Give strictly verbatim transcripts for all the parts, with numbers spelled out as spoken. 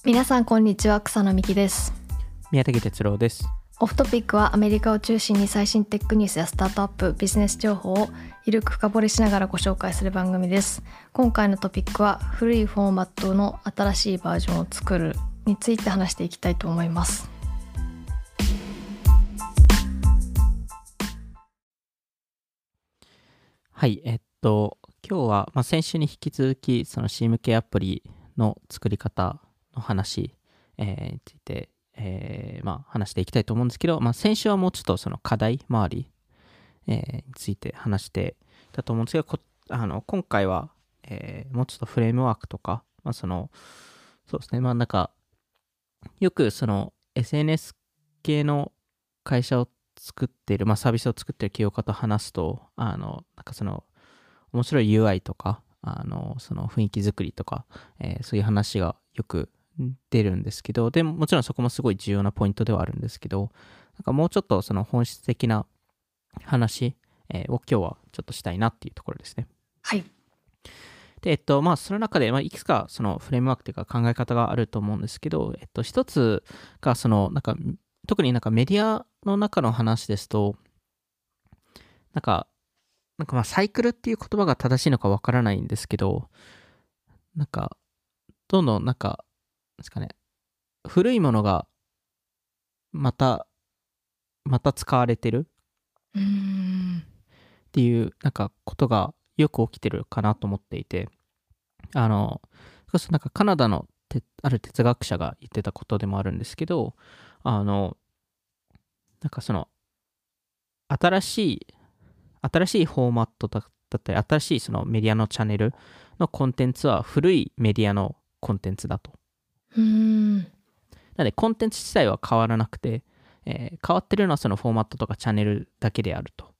皆さんこんにちは、草野美希です。 宮武哲郎です。 オフトピックはアメリカを中心に最新テックニュースやスタートアップ、ビジネス情報をゆるく深掘りしながらご紹介する番組です。今回のトピックは古いフォーマットの新しいバージョンを作るについて話していきたいと思います。 はい、えっと今日は、まあ、先週に引き続きその C 向けアプリの作り方の話、えー、について、えーまあ、話していきたいと思うんですけど、まあ、先週はもうちょっとその課題周り、えーについて話してたと思うんですけど、こあの今回は、えーもうちょっとフレームワークとか、まあ、そのそうですね、まあなんかよくその エスエヌエス 系の会社を作っている、まあ、サービスを作っている企業家と話すと、あのなんかその面白い ユーアイ とか、あのその雰囲気作りとか、えーそういう話がよく出るんですけど、でももちろんそこもすごい重要なポイントではあるんですけど、なんかもうちょっとその本質的な話、えーを今日はちょっとしたいなっていうところですね。 はい。 で、えっと、まあ、その中で、まあ、いくつかそのフレームワークというか考え方があると思うんですけど、えっと、一つが、その、なんか、特になんかメディアの中の話ですと、なんか、なんかまあ、サイクルっていう言葉が正しいのかわからないんですけど、なんか、どんどんなんか、ですかね、古いものがまた、また使われてるうーん。 っていう、なんか、ことがよく起きてるかなと思っていて、あの、それこそなんかカナダのてある哲学者が言ってたことでもあるんですけど、あの、なんかその、新しい、新しいフォーマットだだったり、新しいそのメディアのチャンネルのコンテンツは古いメディアのコンテンツだと。 うーん。 なので、コンテンツ自体は変わらなくて、えー変わってるのはそのフォーマットとかチャンネルだけであると。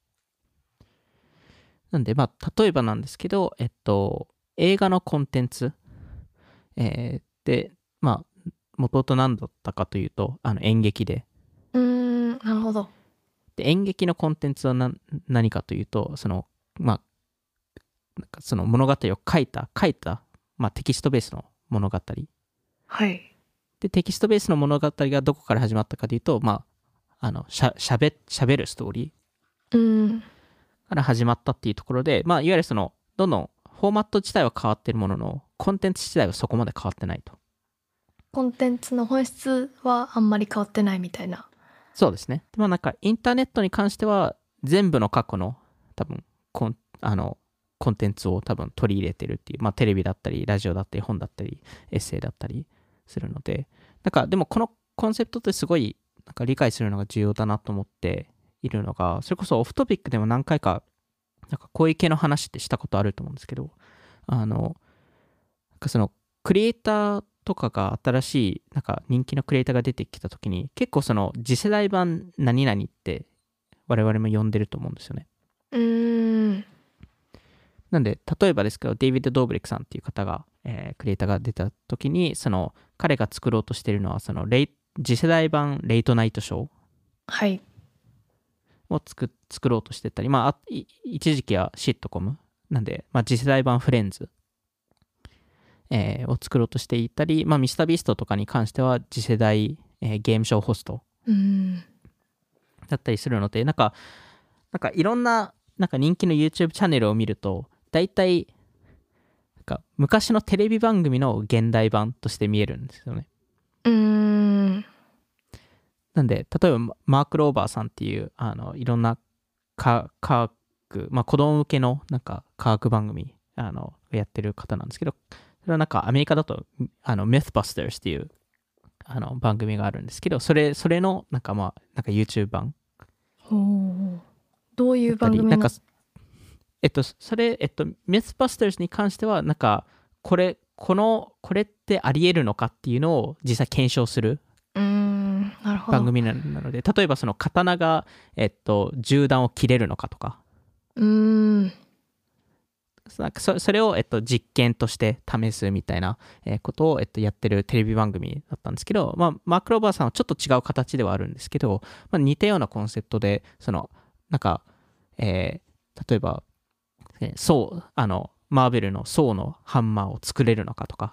なんで、まあ、例えばなんですけど、えっと、映画のコンテンツ、えーで、まあ、元々何だったかというと、あの演劇で、 うーん。なるほど。 で演劇のコンテンツは何何かというと、その、まあ、なんかその物語を書いた、書いた、まあ、テキストベースの物語。 はい。 で、テキストベースの物語がどこから始まったかというと、まあ、あの、しゃ、しゃべ、しゃべるストーリうーん。 ーから始まったっていうところで、まあ、いわゆるその、どんどんフォーマット自体は変わってるものの、コンテンツ自体はそこまで変わってないと。 コンテンツの本質はあんまり変わってないみたいな。 そうですね。まあなんかインターネットに関しては全部の過去の多分コンあのコンテンツを多分取り入れてるっていう、まあテレビだったりラジオだったり本だったりエッセイだったりするので、なんかでもこのコンセプトってすごいなんか理解するのが重要だなと思っているのが、それこそオフトピックでも何回かなんかこういう系の話ってしたことあると思うんですけど、あのなんかそのクリエイターとかが新しいなんか人気のクリエイターが出てきた時に結構その次世代版何々って我々も呼んでると思うんですよね。 うーん。 なんで例えばですけどデイビッド・ドーブリックさんっていう方が、えークリエイターが出た時にその彼が作ろうとしているのはそのレイ次世代版レイトナイトショーはい。 を作作ろうとしてたり、まああい一時期はシットコムなんで、まあ、次世代版フレンズえーを作ろうとしていたり、まあ、ミスタービーストとかに関しては次世代、えーゲームショーホストうーん。 だったりするので、なんか、なんかいろんな、なんか人気の YouTube チャンネルを見ると、大体、なんか昔のテレビ番組の現代版として見えるんですよね。 うーん。 なんで、例えばマーク・ローバーさんっていう、あの、いろんな科科学、まあ子供向けのなんか科学番組、あの、やってる方なんですけど、それはなんかアメリカだと、あの、Mythbusters っていうあの番組があるんですけど、それ、それのなんかまあ、なんか YouTube 版ほう。どういうだったり、なんか、 番組の。 えっと、それ、えっと、Mythbusters に関しては、なんか、これ、この、これってあり得るのかっていうのを実際検証するうーん。なるほど。 番組なので、例えばその刀が、えっと、銃弾を切れるのかとか、 うーん。 なんかそそれを、えっと、実験として試すみたいなえーことを、えっと、やってるテレビ番組だったんですけど、まあ、マーク・ローバーさんはちょっと違う形ではあるんですけど、まあ、似たようなコンセプトで、その、なんか、えー例えば、えーそう、あの、マーベルのソーのハンマーを作れるのかとか、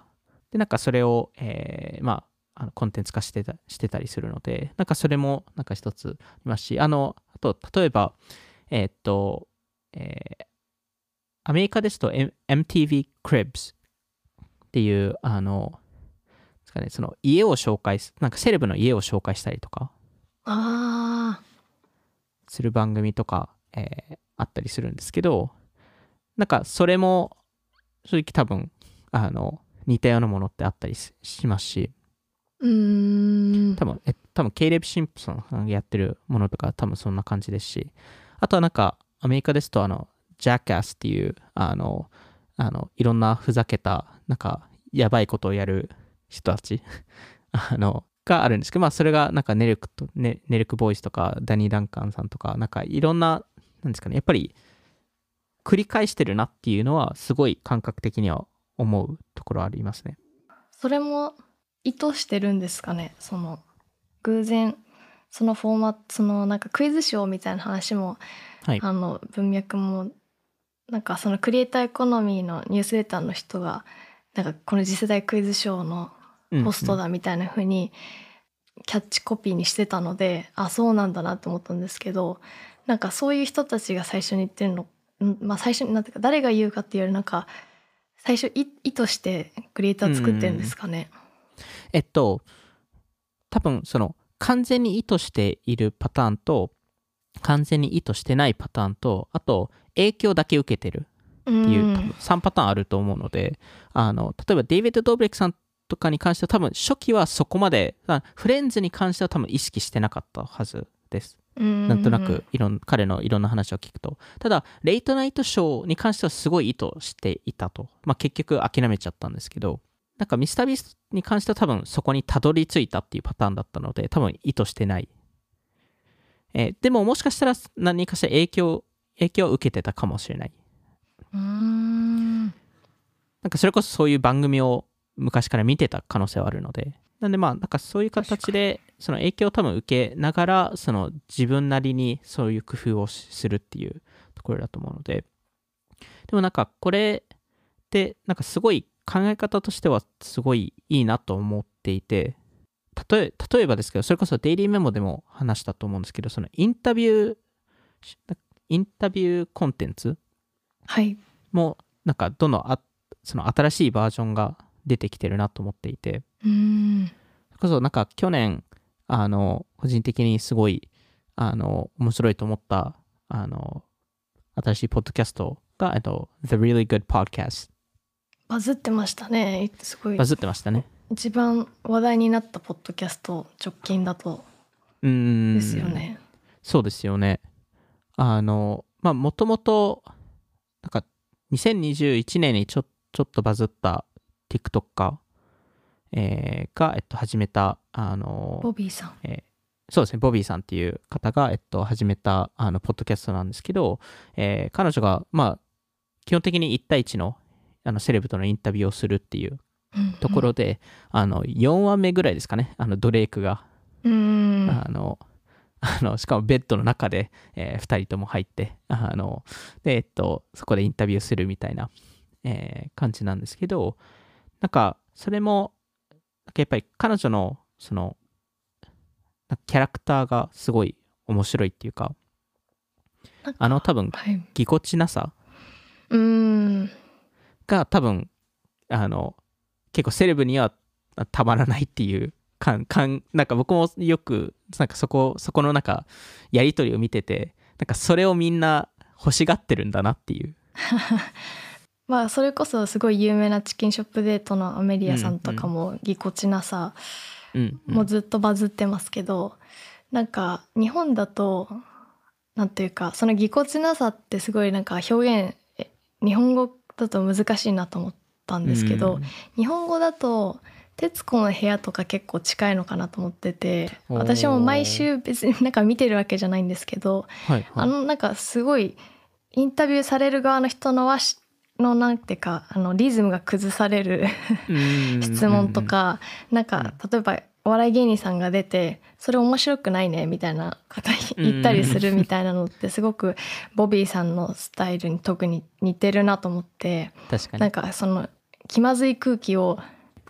でなんかそれを、えー、まああのコンテンツ化してたしてたりするので、なんかそれもなんか一つありますし、あのあと例えばえーっと、えーアメリカですと エムティーブイ Cribs っていうあのですかね、その家を紹介すなんかセレブの家を紹介したりとかあする番組とか、えーあったりするんですけど、なんかそれも正直多分あの似たようなものってあったりししますし、 ーうーん多分え多分ケイレブ・シンプソンがやってるものとか多分そんな感じですし、あとはなんかアメリカですとあのジャックアスっていうあのあのいろんなふざけたなんかやばいことをやる人たちあのがあるんですけど、まあそれがなんかネルクとネネルクボーイズとかダニー・ダンカンさんとかなんかいろんななんですかね、やっぱり繰り返してるなっていうのはすごい感覚的には思うところありますね。 それも意図してるんですかね。その偶然そのフォーマット、そのなんかクイズショーみたいな話も、 はい。 あの文脈もなんかそのクリエイターエコノミーのニュースレターの人がなんかこの次世代クイズショーのホストだみたいな風にキャッチコピーにしてたので、あ、そうなんだなって思ったんですけど、なんかそういう人たちが最初に言ってるの、んまあ最初になんていうか誰が言うかっていうよりなんか最初い意図してクリエイター作ってるんですかね。 えっと多分その完全に意図しているパターンと完全に意図してないパターンと、あと影響だけ受けてるっていう多分さんパターンあると思うので、あの例えばデイビッド・ドーブレックさんとかに関しては多分初期はそこまでフレンズに関しては多分意識してなかったはずです。なんとなくいろん彼のいろんな話を聞くと、ただレイトナイトショーに関してはすごい意図していたと、まあ、結局諦めちゃったんですけど、なんかミスタービーストに関しては多分そこにたどり着いたっていうパターンだったので、多分意図してない、えー、でももしかしたら何かしら影響影響を受けてたかもしれない。 うーんなんかそれこそそういう番組を昔から見てた可能性はあるので、なんでまあなんかそういう形でその影響を多分受けながらその自分なりにそういう工夫をするっていうところだと思うので、でもなんかこれってなんかすごい考え方としてはすごいいいなと思っていて、例え例えばですけど、それこそデイリーメモでも話したと思うんですけど、そのインタビューインタビューコンテンツはいもなんかどんどんあその新しいバージョンが出てきてるなと思っていて、 うーんそれこそなんか去年あの個人的にすごいあの面白いと思ったあの新しいポッドキャストが、えっと、The Really Good Podcast。 バズってましたね。すごいバズってましたね。 一番話題になったポッドキャスト直近だとうーんですよね。 そうですよね。あのまあもともとなんかにせんにじゅういちねんにちょちょっとバズった TikToker、えーが、えっと、始めたあのボビーさん、 えーそうですね、ボビーさんっていう方が、えっと、始めたあのポッドキャストなんですけど、えー彼女が、まあ、基本的にいち対いちのあのセレブとのインタビューをするっていうところで、あのよんわめぐらいですかね、あのドレイクが、 うーんあのあのしかもベッドの中で、えーふたりとも入ってあので、えっと、そこでインタビューするみたいな、えー感じなんですけど、なんかそれもなんかやっぱり彼女のそのキャラクターがすごい面白いっていうか、 なんかあの多分はいぎこちなさうーんが多分あの結構セレブにはたまらないっていう感感なんか僕もよくなんかそこそこのなんかやり取りを見てて、なんかそれをみんな欲しがってるんだなっていう。 まあそれこそすごい有名なチキンショップデートのアメリアさんとかもぎこちなさ、 うんうん、 もうずっとバズってますけど、なんか日本だとなんていうかそのぎこちなさってすごいなんか表現え日本語だと難しいなと思ったんですけど、 うん日本語だと徹子の部屋とか結構近いのかなと思ってて、 おー私も毎週別になんか見てるわけじゃないんですけど、 はいはい、 あのなんかすごいインタビューされる側の人のはしのなんていうかあのリズムが崩される質問とか、なんか例えばお笑い芸人さんが出てそれ面白くないねみたいな方言ったりするみたいなのってすごくボビーさんのスタイルに特に似てるなと思って、 確かになんかその気まずい空気を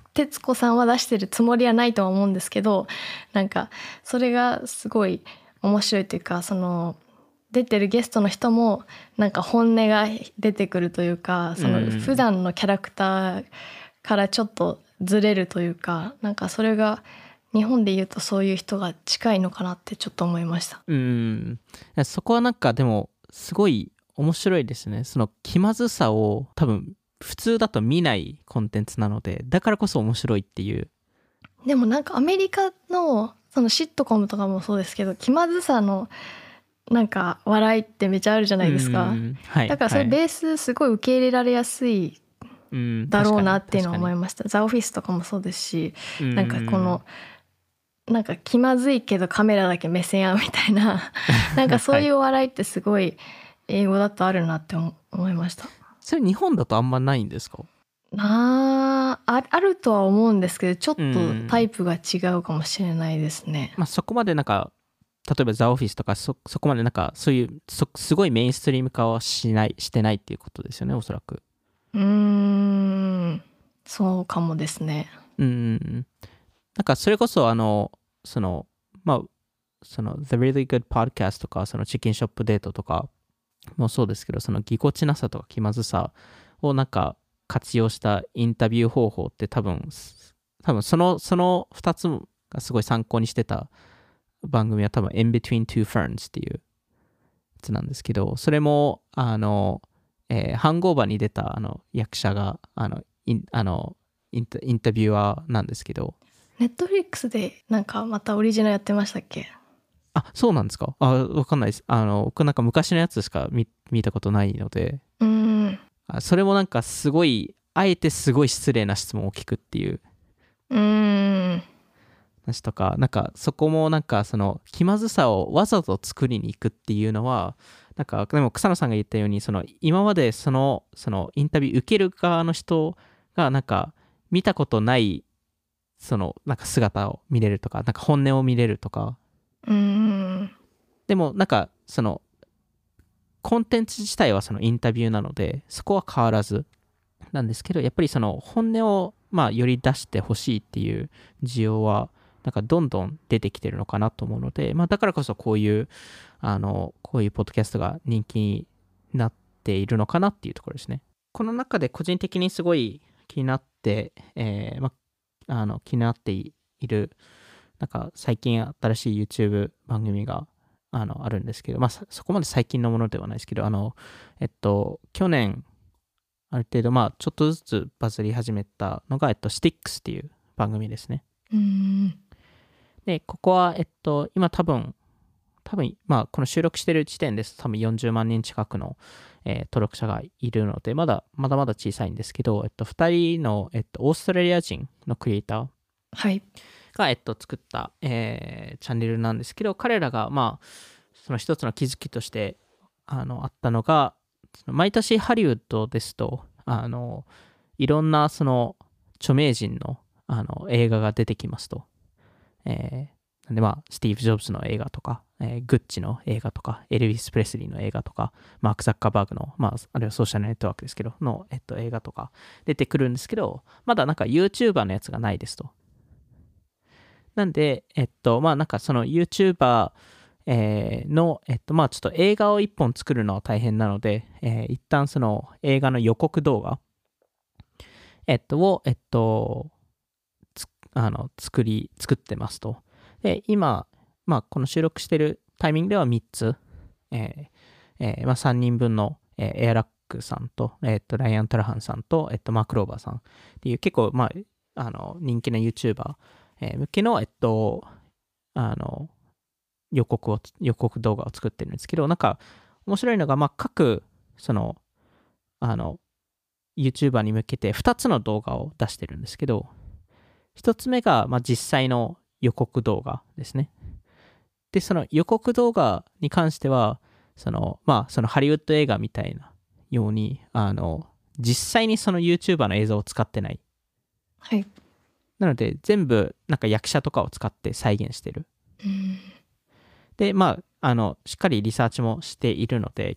徹子さんは出してるつもりはないとは思うんですけど、なんかそれがすごい面白いというか、その出てるゲストの人もなんか本音が出てくるというか、その普段のキャラクターからちょっとずれるというか、なんかそれが日本で言うとそういう人が近いのかなってちょっと思いました。 うん、そこはなんかでもすごい面白いですね。その気まずさを多分普通だと見ないコンテンツなので、だからこそ面白いっていう。 でもなんかアメリカのそのシットコムとかもそうですけど、気まずさのなんか笑いってめちゃあるじゃないですか。 はい、 だからそれベースすごい受け入れられやすいだろうなっていうのを思いました。ザ・オフィスとかもそうですし、なんかこのなんか気まずいけどカメラだけ目線合うみたいななんかそういう笑いってすごい英語だとあるなって思いました。 それ日本だとあんまないんですか？ なあ、あるとは思うんですけど、ちょっとタイプが違うかもしれないですね。 まあ、そこまでなんか例えばザ・オフィスとか そ, そこまでなんかそういうすごいメインストリーム化はしないしてないっていうことですよね、おそらく。 うーん、そうかもですね。 うん、なんかそれこそあのそのまあその The Really Good Podcast とかそのチキンショップデートとかもそうですけど、そのぎこちなさとか気まずさをなんか活用したインタビュー方法って多分多分そのそのふたつがすごい参考にしてた番組は多分 In Between Two Ferns っていうやつなんですけど、それもあの、えー、ハングオーバーに出たあの役者があのインあのインタ、インタビュアーなんですけど、 ネットフリックスでなんかまたオリジナルやってましたっけ？ あ、そうなんですか？あ、わかんないです。あの僕なんか昔のやつしか 見, 見たことないので、 うーん、 それもなんかすごいあえてすごい失礼な質問を聞くっていううーん話とか、なんかそこもなんかその気まずさをわざと作りに行くっていうのは、なんかでも草野さんが言ったように、その今までそのそのインタビュー受ける側の人がなんか見たことないそのなんか姿を見れるとか、なんか本音を見れるとか、 うーんでもなんかそのコンテンツ自体はそのインタビューなのでそこは変わらずなんですけど、やっぱりその本音をまあより出してほしいっていう需要はなんかどんどん出てきてるのかなと思うので、まあ、だからこそこういうあのこういうポッドキャストが人気になっているのかなっていうところですね。この中で個人的にすごい気になって、えーまあ、あの気になっているなんか最近新しい YouTube 番組があのあるんですけど、まあ、そこまで最近のものではないですけど、あのえっと去年ある程度まあちょっとずつバズり始めたのが、えっと、Sticks っていう番組ですね。 うーんで、ここは、えっと、今多分、多分、まあ、この収録してる時点です多分よんじゅうまんにん近くの、えー登録者がいるので、まだ、まだまだ小さいんですけど、えっと、ふたりの、えっと、オーストラリア人のクリエイターはいが、えっと、作った、えーチャンネルなんですけど、彼らが、まあ、その一つの気づきとして、あの、あったのが、毎年ハリウッドですと、あの、いろんな、その、著名人の、あの、映画が出てきますと。えー、なんでまあ、スティーブ・ジョブズの映画とか、えー、グッチの映画とか、エルヴィス・プレスリーの映画とか、マーク・ザッカーバーグの、まあ、あるいはソーシャルネットワークですけど、の、えっと、映画とか出てくるんですけど、まだなんか YouTuber のやつがないですと。なんで、えっと、まあなんかその YouTuber、えーの、えっと、まあちょっと映画を一本作るのは大変なので、えー一旦その映画の予告動画、えっと、を、えっと、あの作り作ってますと。で今、まあ、この収録してるタイミングではみっつ、えーえーまあ、さんにんぶんの、えーエアラックさんと、えー、とライアン・トラハンさんと、えー、とマーク・ローバーさんっていう結構、まあ、あの人気な YouTuber、えー向けの、えっと、あの予告を予告動画を作ってるんですけど、なんか面白いのが、まあ、各そのあの YouTuber に向けてふたつの動画を出してるんですけど、ひとつめが、まあ、実際の予告動画ですね。で、その予告動画に関しては、その、まあ、そのハリウッド映画みたいなように、あの、実際にその YouTuber の映像を使ってない。 はい。 なので、全部、なんか役者とかを使って再現してる。 うんで、まあ、あの、しっかりリサーチもしているので、結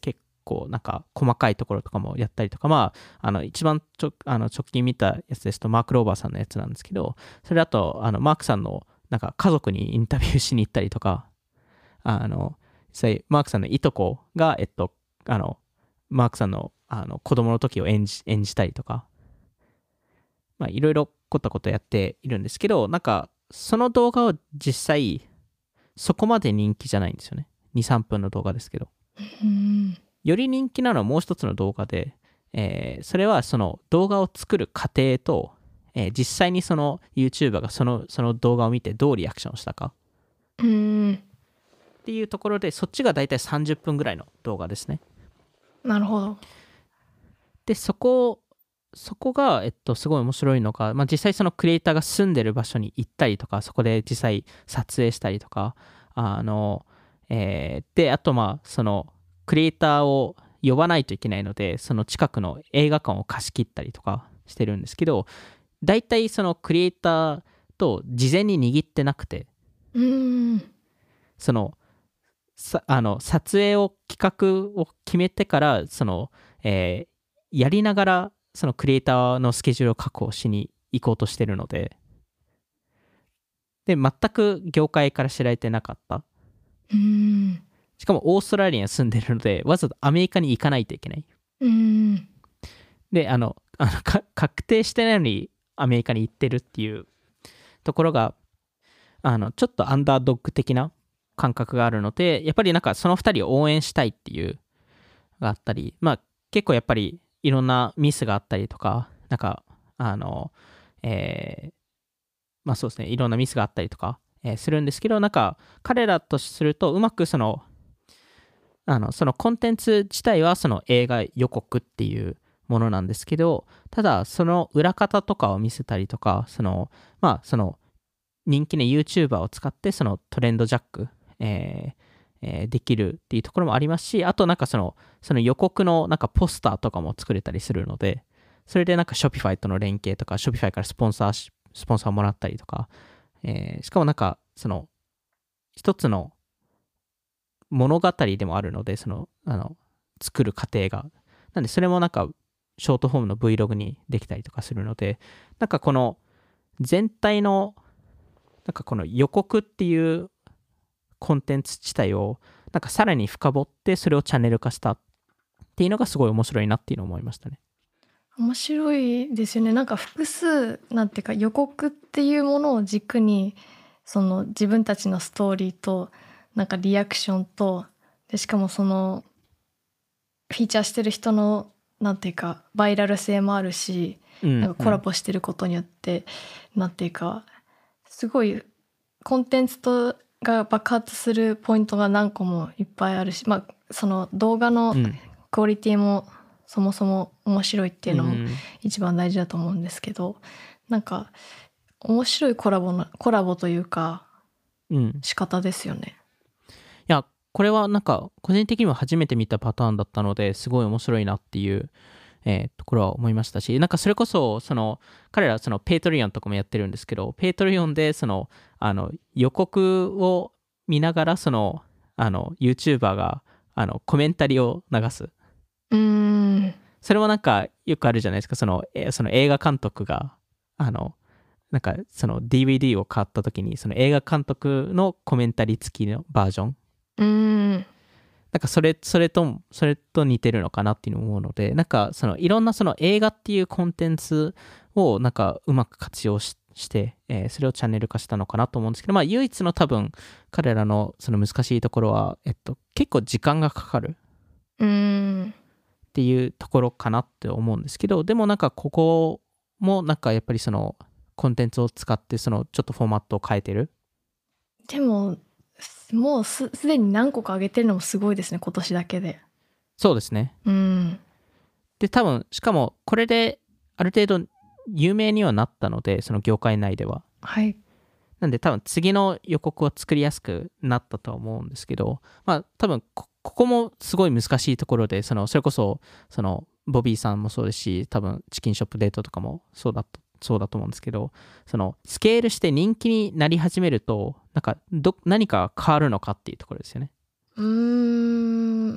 構なんか細かいところとかもやったりとか、まあ、あの一番ちょあの直近見たやつですとマーク・ローバーさんのやつなんですけど、それだとあのマークさんのなんか家族にインタビューしに行ったりとか、あの実際マークさんのいとこが、えっと、あのマークさんの、あの子供の時を演じ、演じたりとか、まあいろいろこったことやっているんですけど、なんかその動画は実際そこまで人気じゃないんですよね。に、さんぷんの動画ですけど。 うんより人気なのはもう一つの動画で、えーそれはその動画を作る過程と、えー実際にその YouTuber がその、その動画を見てどうリアクションしたかうんっていうところで、そっちがだいたいさんじゅっぷんぐらいの動画ですね。 なるほど。 で、そこ、そこが、えっと、すごい面白いのが、まあ、実際そのクリエイターが住んでる場所に行ったりとか、そこで実際撮影したりとか、あの、えーで、あとまあ、その、クリエイターを呼ばないといけないので、その近くの映画館を貸し切ったりとかしてるんですけど、大体そのクリエイターと事前に握ってなくて、 うんその、さあの撮影を企画を決めてからその、えーやりながらそのクリエイターのスケジュールを確保しに行こうとしてるので、で全く業界から知られてなかった。 うんしかもオーストラリアに住んでるので、わざとアメリカに行かないといけない。 うんであのあのか確定してないのにアメリカに行ってるっていうところが、あのちょっとアンダードッグ的な感覚があるので、やっぱりなんかそのふたりを応援したいっていうがあったり、まあ結構やっぱりいろんなミスがあったりとか、なんかあのえーまあそうですね、いろんなミスがあったりとか、えーするんですけど、なんか彼らとするとうまくそのあのそのコンテンツ自体はその映画予告っていうものなんですけど、ただその裏方とかを見せたりとか、そのまあその人気の YouTuber を使ってそのトレンドジャック、えーえーできるっていうところもありますし、あとなんかそのその予告のなんかポスターとかも作れたりするので、それでなんか Shopify との連携とか Shopify からスポンサーしスポンサーをもらったりとか、えーしかもなんかその一つの物語でもあるので、そのあの作る過程が、なんでそれもなんかショートフォームの Vlog にできたりとかするので、なんかこの全体のなんかこの予告っていうコンテンツ自体をなんかさらに深掘ってそれをチャンネル化したっていうのがすごい面白いなっていうのを思いましたね。 面白いですよね。なんか複数なんていうか予告っていうものを軸にその自分たちのストーリーとなんかリアクションとでしかもそのフィーチャーしてる人のなんていうかバイラル性もあるし、 うんなんかコラボしてることによってなんていうかすごいコンテンツとが爆発するポイントが何個もいっぱいあるし、まあその動画のうんクオリティもそもそも面白いっていうのもうん一番大事だと思うんですけど、なんか面白いコラボのコラボというかうん仕方ですよね。 いやこれはなんか個人的には初めて見たパターンだったのですごい面白いなっていう、えーところは思いましたし、なんかそれこそその彼らそのペイトリオンとかもやってるんですけど、ペイトリオンでそのあの予告を見ながらそのあの YouTuber があのコメンタリーを流す。 うーんそれもなんかよくあるじゃないですか。そのえその映画監督があのなんかその ディーブイディー を買った時にその映画監督のコメンタリー付きのバージョン、 うーんなんかそれそれとそれと似てるのかなっていうのを思うので、なんかそのいろんなその映画っていうコンテンツをなんかうまく活用しして、えーそれをチャンネル化したのかなと思うんですけど、まあ唯一の多分彼らのその難しいところは、えっと、結構時間がかかるうーんっていうところかなって思うんですけど、でもなんかここもなんかやっぱりそのコンテンツを使ってそのちょっとフォーマットを変えてる。 でももうすすでに何個か上げてるのもすごいですね、今年だけで。 そうですね。 うんで多分しかもこれである程度有名にはなったので、その業界内では。 はいなんで多分次の予告を作りやすくなったとは思うんですけど、まあ多分こここもすごい難しいところで、そのそれこそそのボビーさんもそうですし、多分チキンショップデートとかもそうだとそうだと思うんですけど、そのスケールして人気になり始めるとなんかど何か変わるのかっていうところですよね。 うーんなん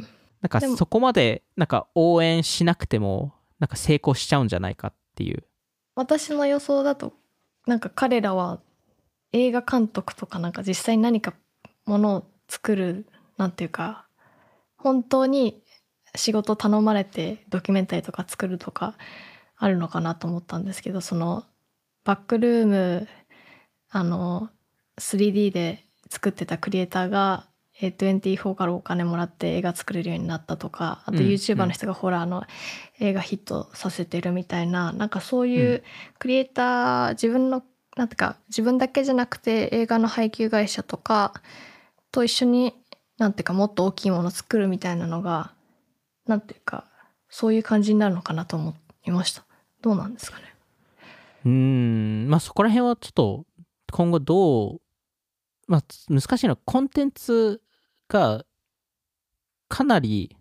なんかでもそこまでなんか応援しなくてもなんか成功しちゃうんじゃないかっていう。 私の予想だとなんか彼らは映画監督とかなんか実際に何かものを作るなんていうか本当に仕事頼まれてドキュメンタリーとか作るとかあるのかなと思ったんですけど、そのバックルームあの スリーディー で作ってたクリエイターがえーにじゅうよんからお金もらって映画作れるようになったとか、あと YouTuber の人がホラーの映画ヒットさせてるみたいな、なんかそういうクリエイター自分のなんていうか自分だけじゃなくて映画の配給会社とかと一緒になんていうかもっと大きいものを作るみたいなのがなんていうかそういう感じになるのかなと思いました。どうなんですかね。 うーんまあそこら辺はちょっと今後どう、まあ難しいのはコンテンツがかなり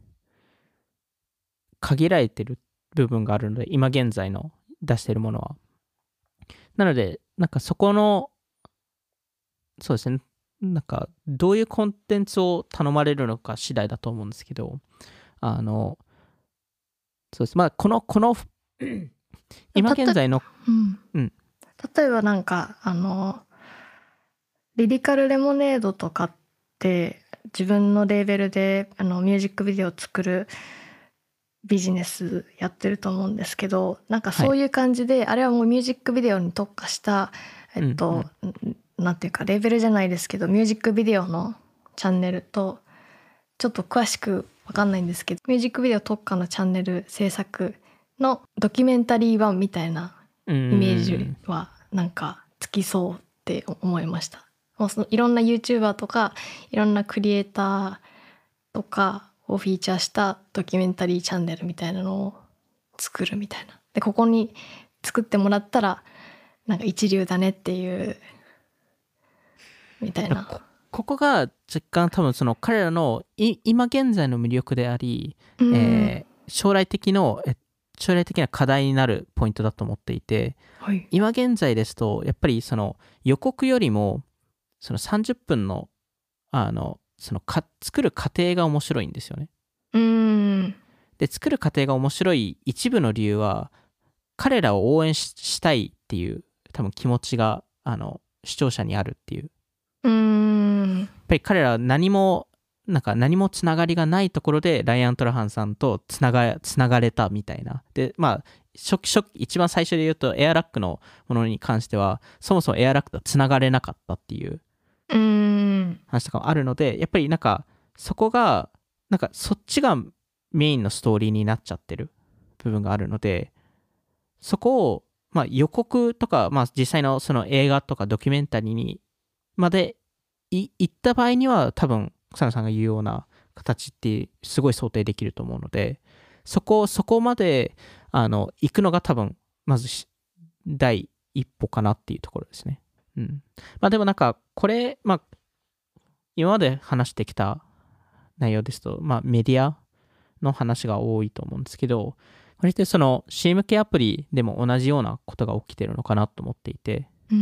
限られてる部分があるので、今現在の出してるものは。なのでなんかそこのそうですね、なんかどういうコンテンツを頼まれるのか次第だと思うんですけど、あのそうですまあこのこの今現在の、 うんうん、 例えばなんかあのリリカルレモネードとかって自分のレーベルであのミュージックビデオを作るビジネスやってると思うんですけど、なんかそういう感じで、はい、あれはもうミュージックビデオに特化したえっと、うんうん、なんていうかレーベルじゃないですけどミュージックビデオのチャンネルとちょっと詳しく分かんないんですけどミュージックビデオ特化のチャンネル制作のドキュメンタリー版みたいなイメージはなんかつきそうって思いました。もうそのいろんな YouTuber とかいろんなクリエイターとかをフィーチャーしたドキュメンタリーチャンネルみたいなのを作るみたいな。でここに作ってもらったらなんか一流だねっていうみたいな。 こ, ここが若干多分その彼らの今現在の魅力であり、えー、将来的の将来的な課題になるポイントだと思っていて、はい、今現在ですとやっぱりその予告よりもそのさんじゅっぷんのあのそのか作る過程が面白いんですよね。 うーんで作る過程が面白い一部の理由は彼らを応援 し, したいっていう多分気持ちがあの視聴者にあるっていう。 うーんやっぱり彼らは何もなんか何もつながりがないところでライアン・トラハンさんとつながつながれたみたいな。でまあ初期初期一番最初で言うとエアラックのものに関してはそもそもエアラックとつながれなかったっていう話とかもあるので、やっぱりなんかそこがなんかそっちがメインのストーリーになっちゃってる部分があるので、そこをまあ予告とか、まあ、実際のその映画とかドキュメンタリーにまで行った場合には多分草野さんが言うような形ってすごい想定できると思うので、そこそこまであの行くのが多分まず第一歩かなっていうところですね。うん、まあでもなんかこれまあ今まで話してきた内容ですと、まあ、メディアの話が多いと思うんですけど、割とその シー 向けアプリでも同じようなことが起きてるのかなと思っていて、 うん、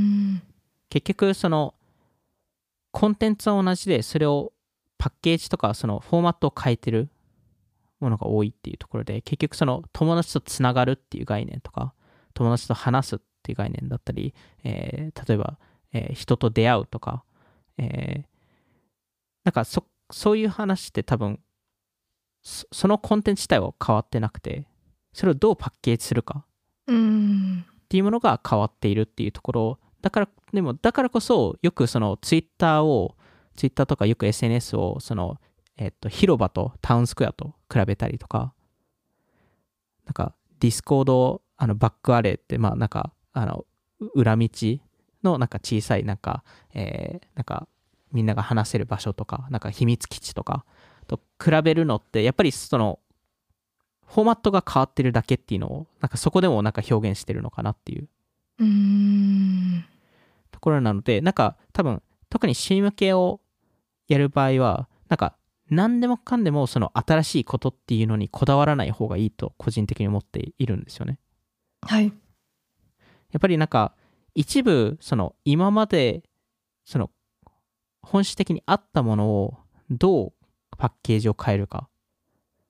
結局そのコンテンツは同じでそれをパッケージとかそのフォーマットを変えてるものが多いっていうところで、結局その友達とつながるっていう概念とか友達と話すっていう概念だったり、えー、例えば、えー、人と出会うとか、えー、なんか そ, そういう話って多分 そ, そのコンテンツ自体は変わってなくて、それをどうパッケージするかっていうものが変わっているっていうところだから、でもだからこそよくそのツイッターをツイッターとかよく エスエヌエス をその、えっと、広場とタウンスクエアと比べたりとか、なんかディスコードあのバックアレイってまあなんかあの裏道のなんか小さいなんか、えー、なんかみんなが話せる場所とかなんか秘密基地とかと比べるのってやっぱりそのフォーマットが変わってるだけっていうのをなんかそこでもなんか表現してるのかなっていううーんところなので、なんか多分特に シー 向けをやる場合はなんか何でもかんでもその新しいことっていうのにこだわらない方がいいと個人的に思っているんですよね。 はい。 やっぱりなんか一部その今までその本質的にあったものをどうパッケージを変えるか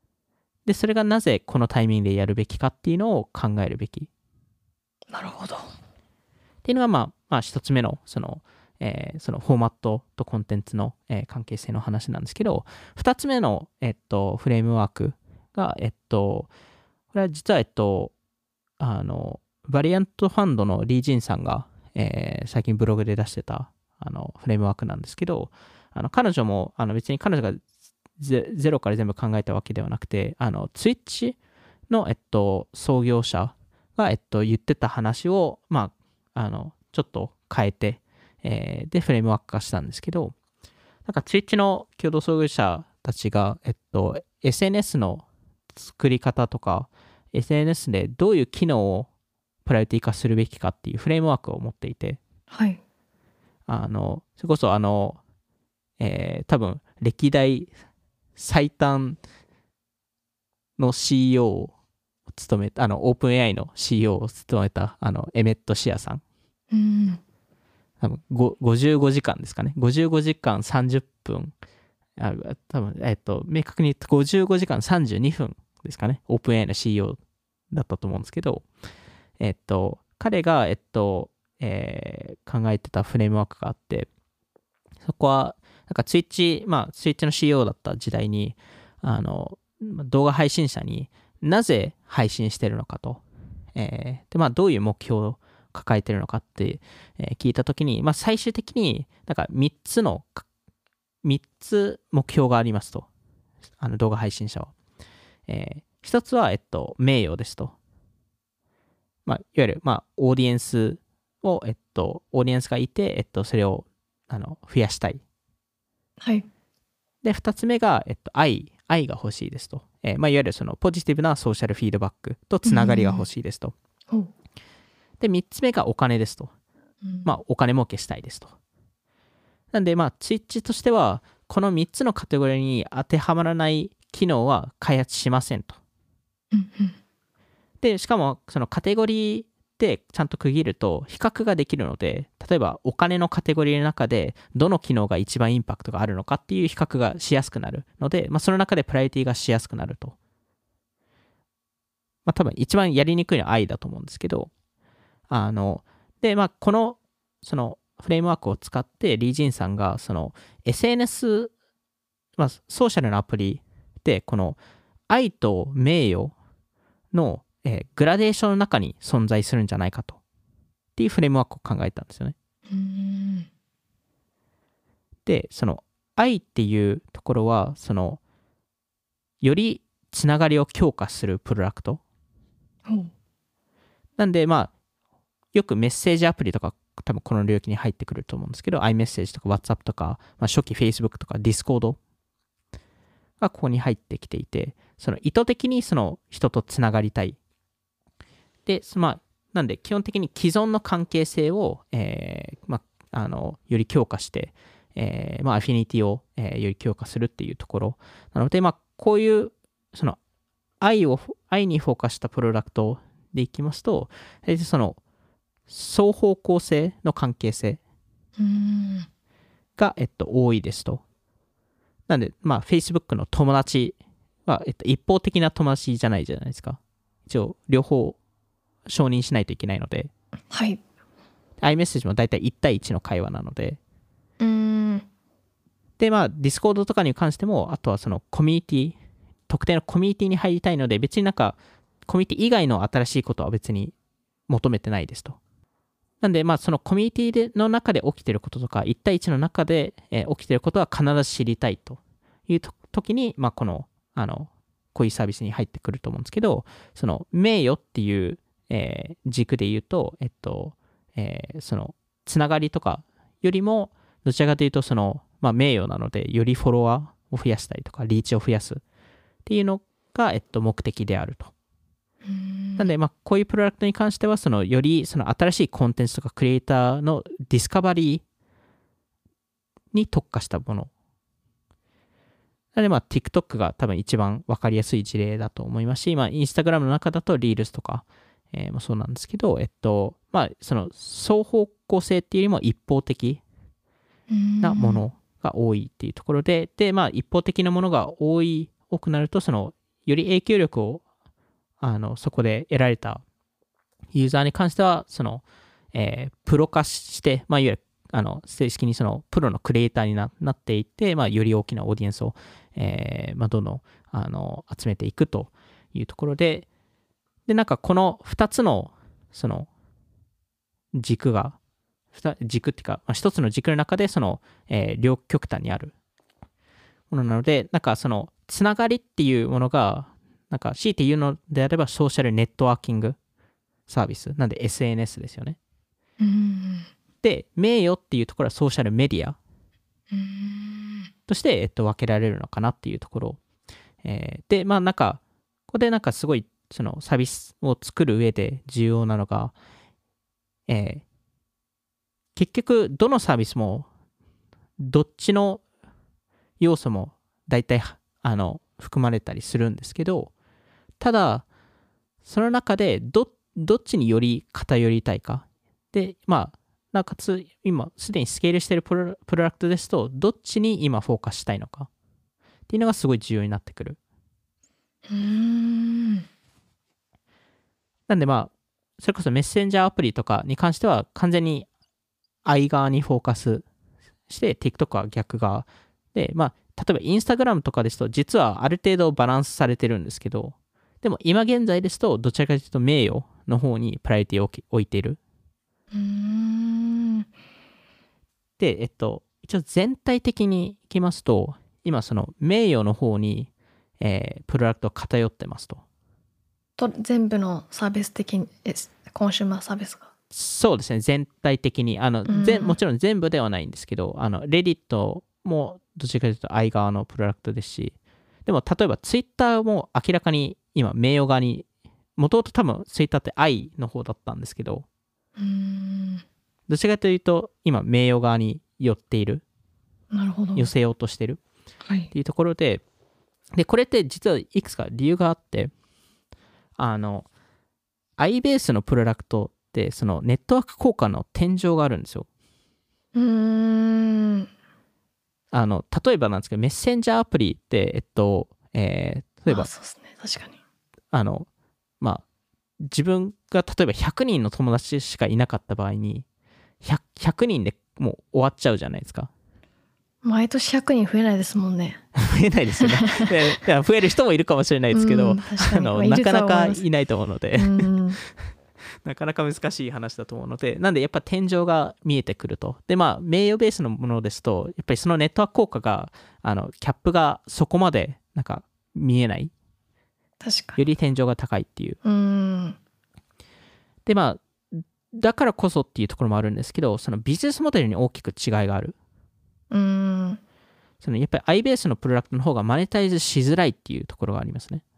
で、それがなぜこのタイミングでやるべきかっていうのを考えるべき。 なるほど。 っていうのが、まあ、まあ、一つ目の、その、えーそのフォーマットとコンテンツの、えー関係性の話なんですけど、二つ目の、えっと、フレームワークが、えっと、これは実は、えっと、あの、バリアントファンドのリー・ジンさんが、えー最近ブログで出してた、あの、フレームワークなんですけど、あの、彼女も、あの、別に彼女がゼゼロから全部考えたわけではなくて、あの、ツイッチの、えっと、創業者が、えっと、言ってた話を、まあ、あの、ちょっと変えて、えーで、フレームワーク化したんですけど、なんか、ツイッチの共同創業者たちが、えっと、エスエヌエス の作り方とか、エスエヌエス でどういう機能をプライオリティ化するべきかっていうフレームワークを持っていて、 はい。 あの、それこそ、あの、えー多分、歴代最短の シーイーオー を務めた、あの、オープン エーアイ の シーイーオー を務めた、あの、エメット・シアさん。 うん。 多分ごごじゅうごじかんですかね。ごじゅうごじかんさんじゅっぷん。あ多分、えっと、明確に言うとごじゅうごじかんさんじゅうにふんですかね。オープン エーアイ の シーイーオー だったと思うんですけど、えっと、彼が、えっと、えー考えてたフレームワークがあって、そこは、なんかツイッチ、まあ、ツイッチの シーイーオー だった時代に、あの、まあ動画配信者になぜ配信してるのかと、えーで、まあ、どういう目標を抱えてるのかって、えー聞いたときに、まあ、最終的になんかみっつの、みっつ目標がありますと。あの動画配信者は。えー一つは、えっと、名誉ですと。まあ、いわゆる、まあ、オーディエンスを、えっと、オーディエンスがいて、えっと、それを、あの、増やしたい。 はい。 で、二つ目が、えっと、愛、愛が欲しいですと。えーまあ、いわゆるそのポジティブなソーシャルフィードバックとつながりが欲しいですと。 ほう。 で、三つ目がお金ですと。 うんまあ、お金儲けしたいですと。なんで、まあ、ツイッチとしては、このみっつのカテゴリーに当てはまらない機能は開発しませんと。 うんうんで、しかも、そのカテゴリーでちゃんと区切ると、比較ができるので、例えば、お金のカテゴリーの中で、どの機能が一番インパクトがあるのかっていう比較がしやすくなるので、まあ、その中でプライオリティがしやすくなると。まあ、多分、一番やりにくいのは愛だと思うんですけど、あの、で、まあ、この、その、フレームワークを使って、リー・ジンさんが、その、エスエヌエス、まあ、ソーシャルなアプリで、この、愛と名誉の、えーグラデーションの中に存在するんじゃないかと。っていうフレームワークを考えたんですよね。 うんで、その、愛っていうところは、その、よりつながりを強化するプロダクト。 ほう。 なんで、まあ、よくメッセージアプリとか、多分この領域に入ってくると思うんですけど、iMessage とか WhatsApp とか、まあ、初期 Facebook とか Discord がここに入ってきていて、その意図的にその人とつながりたい。で、まあ、なんで基本的に既存の関係性を、えーまあ、あの、より強化して、えーまあ、アフィニティを、えーより強化するっていうところ。なので、まあ、こういう、その、愛を、愛にフォーカスしたプロダクトでいきますと、えーその、双方向性の関係性うんが、えっと、多いですと。なんで、まあ、Facebook の友達は、えっと、一方的な友達じゃないじゃないですか。一応、両方承認しないといけないので、 はい。 iMessage もだいたいいち対いちの会話なので、 うーんで、まあ、Discord とかに関しても、あとはそのコミュニティ、特定のコミュニティに入りたいので、別になんか、コミュニティ以外の新しいことは別に求めてないですと。なんで、まあ、そのコミュニティでの中で起きてることとか、いち対いちの中で、えー起きてることは必ず知りたいというと時に、まあ、この、あの、こういうサービスに入ってくると思うんですけど、その、名誉っていう、えー軸で言うと、えっと、えーその、つながりとかよりも、どちらかというと、その、まあ、名誉なので、よりフォロワーを増やしたりとか、リーチを増やすっていうのが、えっと、目的であると。なんで、まあ、こういうプロダクトに関しては、その、より、その、新しいコンテンツとかクリエイターのディスカバリーに特化したもの。なので、まあ、TikTok が多分一番わかりやすい事例だと思いますし、まあ、Instagram の中だと Reels とか、えーもそうなんですけど、えっと、まあ、その、双方向性っていうよりも一方的なものが多いっていうところで、で、まあ、一方的なものが多い、多くなると、その、 より影響力をあのそこで得られたユーザーに関してはその、えープロ化して、まあ、いわゆるあの正式にそのプロのクリエイターに な, なっていって、まあ、より大きなオーディエンスを、えーまあ、どんどんあの集めていくというところで、でなんかこのふたつのその軸が軸っていうか、まあ、ひとつの軸の中でその、えー両極端にあるものなので、なんかそのつながりっていうものがなんか強いて言うのであればソーシャルネットワーキングサービスなんで エスエヌエス ですよね。 うんで名誉っていうところはソーシャルメディアうんとして、えっと、分けられるのかなっていうところ、えーでまあなんかここでなんかすごいそのサービスを作る上で重要なのが、えー結局どのサービスもどっちの要素も大体あの含まれたりするんですけど、ただその中で ど, どっちにより偏りたいかで、まあなおかつ今すでにスケールしているプロ、プロダクトですとどっちに今フォーカスしたいのかっていうのがすごい重要になってくる。 うんなんでまあそれこそメッセンジャーアプリとかに関しては完全に I 側にフォーカスして TikTok は逆側で、まあ例えばインスタグラムとかですと実はある程度バランスされてるんですけど、でも今現在ですとどちらかというと名誉の方にプライオリティを置いている。 うんでえっと一応全体的にいきますと今その名誉の方に、えープロダクト偏ってますと。 と全部のサービス的にえコンシューマーサービスがそうですね全体的にあの、 うんぜもちろん全部ではないんですけど、あのレディットもどちらかというと I 側のプロダクトですし、でも例えば Twitter も明らかに今名誉側に、もともと多分 Twitter って I の方だったんですけど、 うんどちらかというと今名誉側に寄っている、 なるほど寄せようとしてるはいっていうところで、でこれって実はいくつか理由があって、あの I ベースのプロダクトってそのネットワーク効果の天井があるんですよ。 うーんあの例えばなんですけどメッセンジャーアプリってえっと、えー例えばあそうですね確かにあのまあ自分が例えばひゃくにんの友達しかいなかった場合に ひゃく, ひゃくにんでもう終わっちゃうじゃないですか。 毎年ひゃくにん増えないですもんね増えないですよね。で増える人もいるかもしれないですけど、 うん確かにあのまあいるとなかなは思いますかいないと思うので、 うんなかなか難しい話だと思うので、なんでやっぱ天井が見えてくると。でまあ名誉ベースのものですとやっぱりそのネットワーク効果があのキャップがそこまでなんか見えない、 確かより天井が高いっていう。 うんでまあだからこそっていうところもあるんですけど、そのビジネスモデルに大きく違いがある。 うんそのやっぱり iBase のプロダクトの方がマネタイズしづらいっていうところがありますね。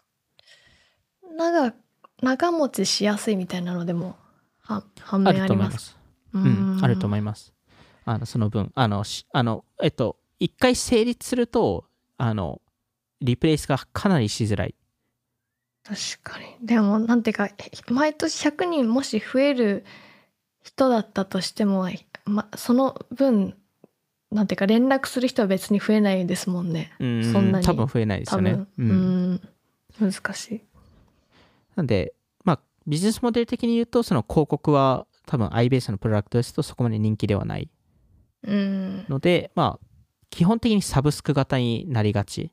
長長持ちしやすいみたいなのでもは反あ面ありますると思います。うん、あると思います。あのその分あのしあのえっと一回成立するとあのリプレイスがかなりしづらい。 確かにでもなんていうか毎年ひゃくにんもし増える人だったとしても、ま、その分なんていうか連絡する人は別に増えないですもんね。 うんそんなに多分増えないですよね。 多分、 うんうん難しい。 なんでまあビジネスモデル的に言うとその広告は多分 iBase のプロダクトですとそこまで人気ではないうんので、まあ基本的にサブスク型になりがち。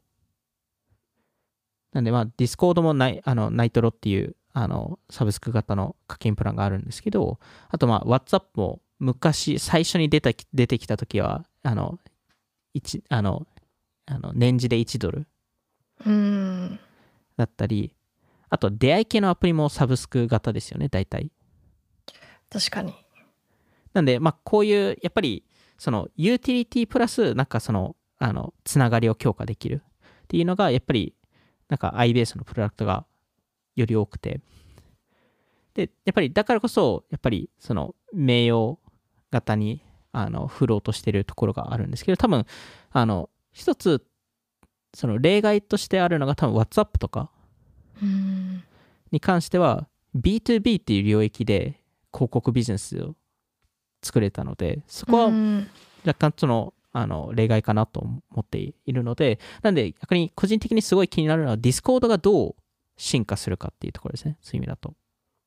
なんでまあディスコードもないあのナイトロっていうあのサブスク型の課金プランがあるんですけど、あとまあ WhatsApp も昔最初に出た出てきた時はあの1あのあの年次でいちドルうんだったり、あと出会い系のアプリもサブスク型ですよね大体。 確かに。 なんでまあこういうやっぱりそのユーティリティプラスなんかそのあのつながりを強化できるっていうのがやっぱりなんか iBase のプロダクトがより多くて、でやっぱりだからこそやっぱりその名誉型にあの振ろうとしてるところがあるんですけど、多分あの一つその例外としてあるのが多分 WhatsApp とかうんに関しては ビーツービー っていう領域で広告ビジネスを作れたので、そこはうん若干そのあの例外かなと思っているので、なんで逆に個人的にすごい気になるのは Discord がどう進化するかっていうところですね。そういう意味だと。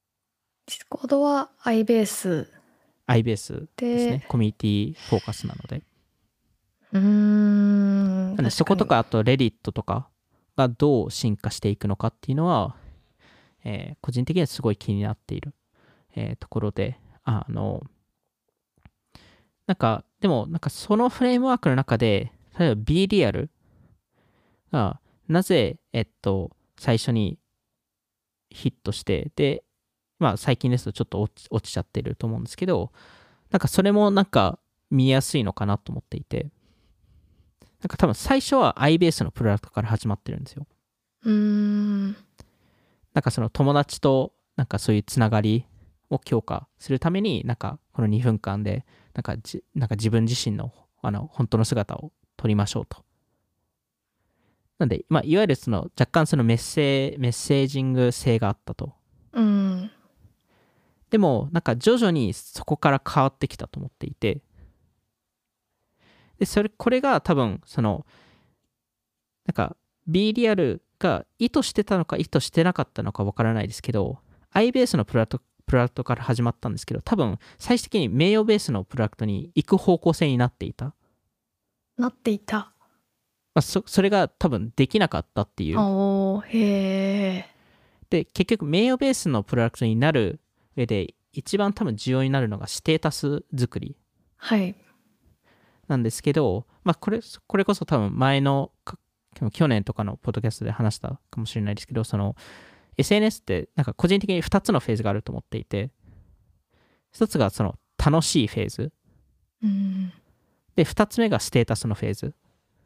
Discord は iBase iBase ですね。 で、 コミュニティフォーカスなので。 うーん、 なんでそことかあと Reddit とかがどう進化していくのかっていうのは、えー個人的にはすごい気になっている、えーところで、あの、なんか、でも、なんかそのフレームワークの中で、例えば BeReal がなぜ、えっと、最初にヒットして、で、まあ最近ですとちょっと落ち落ちちゃってると思うんですけど、なんかそれもなんか見やすいのかなと思っていて、なんか多分最初は iBase のプロダクトから始まってるんですよ。 うーん、 なんかその友達となんかそういうつながりを強化するために、なんかこのにふんかんでなんかじなんか自分自身のあの本当の姿を撮りましょうと。なんで、まあ、いわゆるその若干そのメッセーメッセージング性があったと。 うん、 でもなんか徐々にそこから変わってきたと思っていて、でそれこれが多分そのなんか BeReal が意図してたのか意図してなかったのかわからないですけど、 iBase のプロダクトプロダクトから始まったんですけど、多分最終的に名誉ベースのプロダクトに行く方向性になっていた、 なっていた。 まあ、そ, それが多分できなかったっていう。 おー、へー。 で結局名誉ベースのプロダクトになる上で一番多分重要になるのがステータス作りはい。 なんですけど、まあ、これこれこそ多分前のか去年とかのポッドキャストで話したかもしれないですけど、その エスエヌエス ってなんか個人的にふたつのフェーズがあると思っていて、ひとつがその楽しいフェーズうん、 で、ふたつめがステータスのフェーズ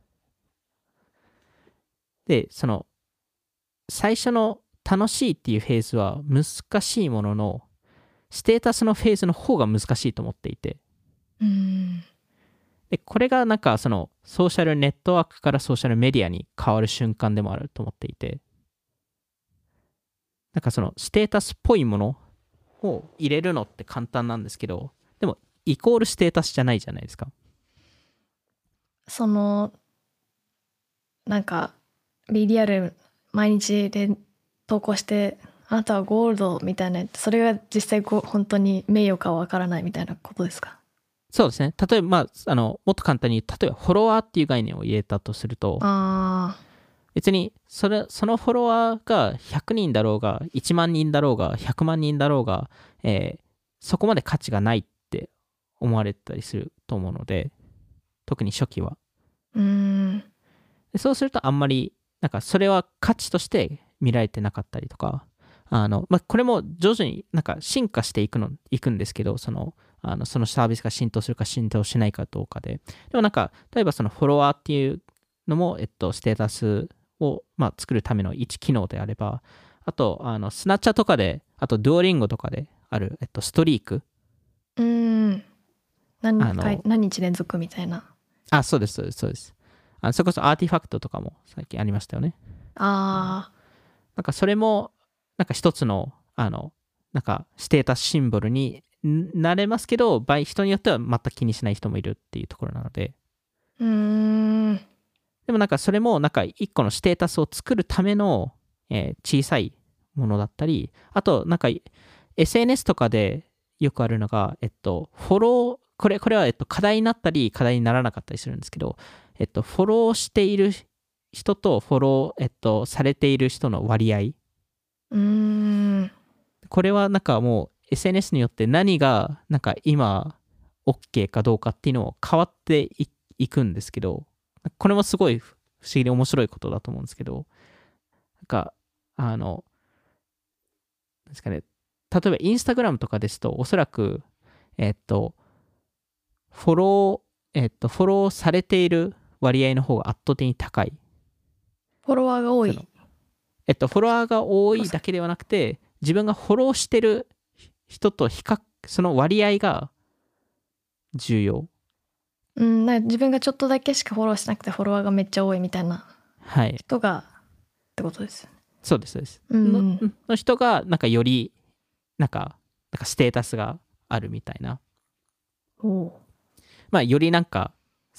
で、その最初の楽しいっていうフェーズは難しいものの、ステータスのフェーズの方が難しいと思っていて、 うん、 でこれがなんかそのソーシャルネットワークからソーシャルメディアに変わる瞬間でもあると思っていて、なんかそのステータスっぽいものを入れるのって簡単なんですけど、でもイコールステータスじゃないじゃないですか。 その、なんか、ビーディーアール 毎日で投稿して、あなたはゴールドみたいな、それが実際こう本当に名誉かわからないみたいなことですか？ そうですね。例えば、まあ、あのもっと簡単に言う、例えばフォロワーっていう概念を入れたとすると、 あ別にそれそのフォロワーがひゃくにんだろうがいちまんにんだろうがひゃくまんにんだろうが、えーそこまで価値がないって思われたりすると思うので、特に初期は。 ー、うーん、 でそうするとあんまりなんかそれは価値として見られてなかったりとか、あの、まあ、これも徐々になんか進化していくのいくんですけど、そのあのそのサービスが浸透するか浸透しないかどうかで、でもなんか例えばそのフォロワーっていうのも、えっと、ステータスを、まあ、作るための一機能であれば、あとあのスナッチャとかで、あとドゥオリンゴとかである、えっと、ストリーク、 うーん、何あの回何日連続みたいな。 あそうですそうですそうですあのそれこそアーティファクトとかも最近ありましたよね。 あなんかそれもなんか一つのあのなんかステータスシンボルになれますけど、場合人によっては全く気にしない人もいるっていうところなので、 ー、うーん、 でもなんかそれもなんか一個のステータスを作るための、えー小さいものだったり、あとなんか エスエヌエス とかでよくあるのが、えっとフォロー、これこれはえっと課題になったり課題にならなかったりするんですけど、えっとフォローしている人とフォロー、えっと、されている人の割合、 うーん、 これはなんかもう エスエヌエス によって何がなんか今 OK かどうかっていうのを変わっていいくんですけど、これもすごい不思議で面白いことだと思うんですけど、なんかあのなんですかね、例えばインスタグラムとかですとおそらくえっとフォローえっとフォローされている割合の方が圧倒的に高い。 フォロワーが多い。 そのえっとフォロワーが多いだけではなくて、自分がフォローしてる人と比較、その割合が重要。 うん、なんか自分がちょっとだけしかフォローしなくてフォロワーがめっちゃ多いみたいなはい。 人がってことですよね。 そうです、そうです。 うんのの人が、なんかより、なんか、なんかステータスがあるみたいな。 おう、 まあ、よりなんか、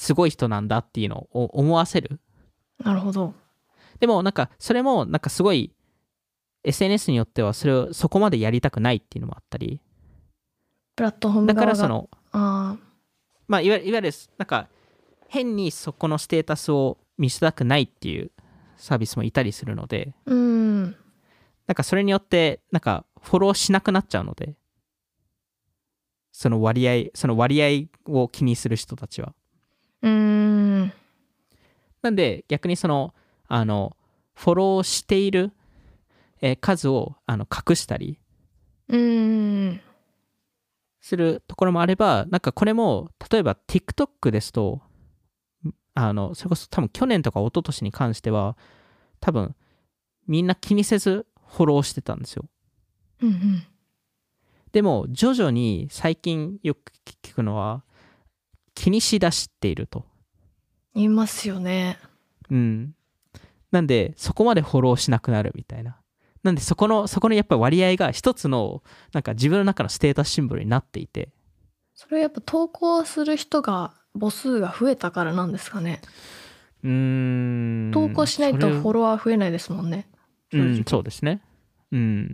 すごい人なんだっていうのを思わせる。 なるほど。 でもなんかそれもなんかすごい エスエヌエス によってはそれをそこまでやりたくないっていうのもあったり、 プラットフォームだか側がらそのあまあいわゆるいわゆるなんか変にそこのステータスを見せたくないっていうサービスもいたりするので、 ーうんなんかそれによってなんかフォローしなくなっちゃうので、その割合その割合を気にする人たちは。 うーんなんで逆にそのあのフォローしている、えー数をあの隠したりうーんするところもあれば、なんかこれも例えば TikTok ですと、あのそれこそ多分去年とか一昨年に関しては多分みんな気にせずフォローしてたんですよ。 うんうんでも徐々に最近よく聞くのは気にしだしていると。 言いますよね。 うん。なんでそこまでフォローしなくなるみたいな。なんでそこのそこのやっぱ割合が一つのなんか自分の中のステータスシンボルになっていて。 それはやっぱ投稿する人が母数が増えたからなんですかね。 うーん。 投稿しないとそれフォロワー増えないですもんね。 うん、そうですね。うん。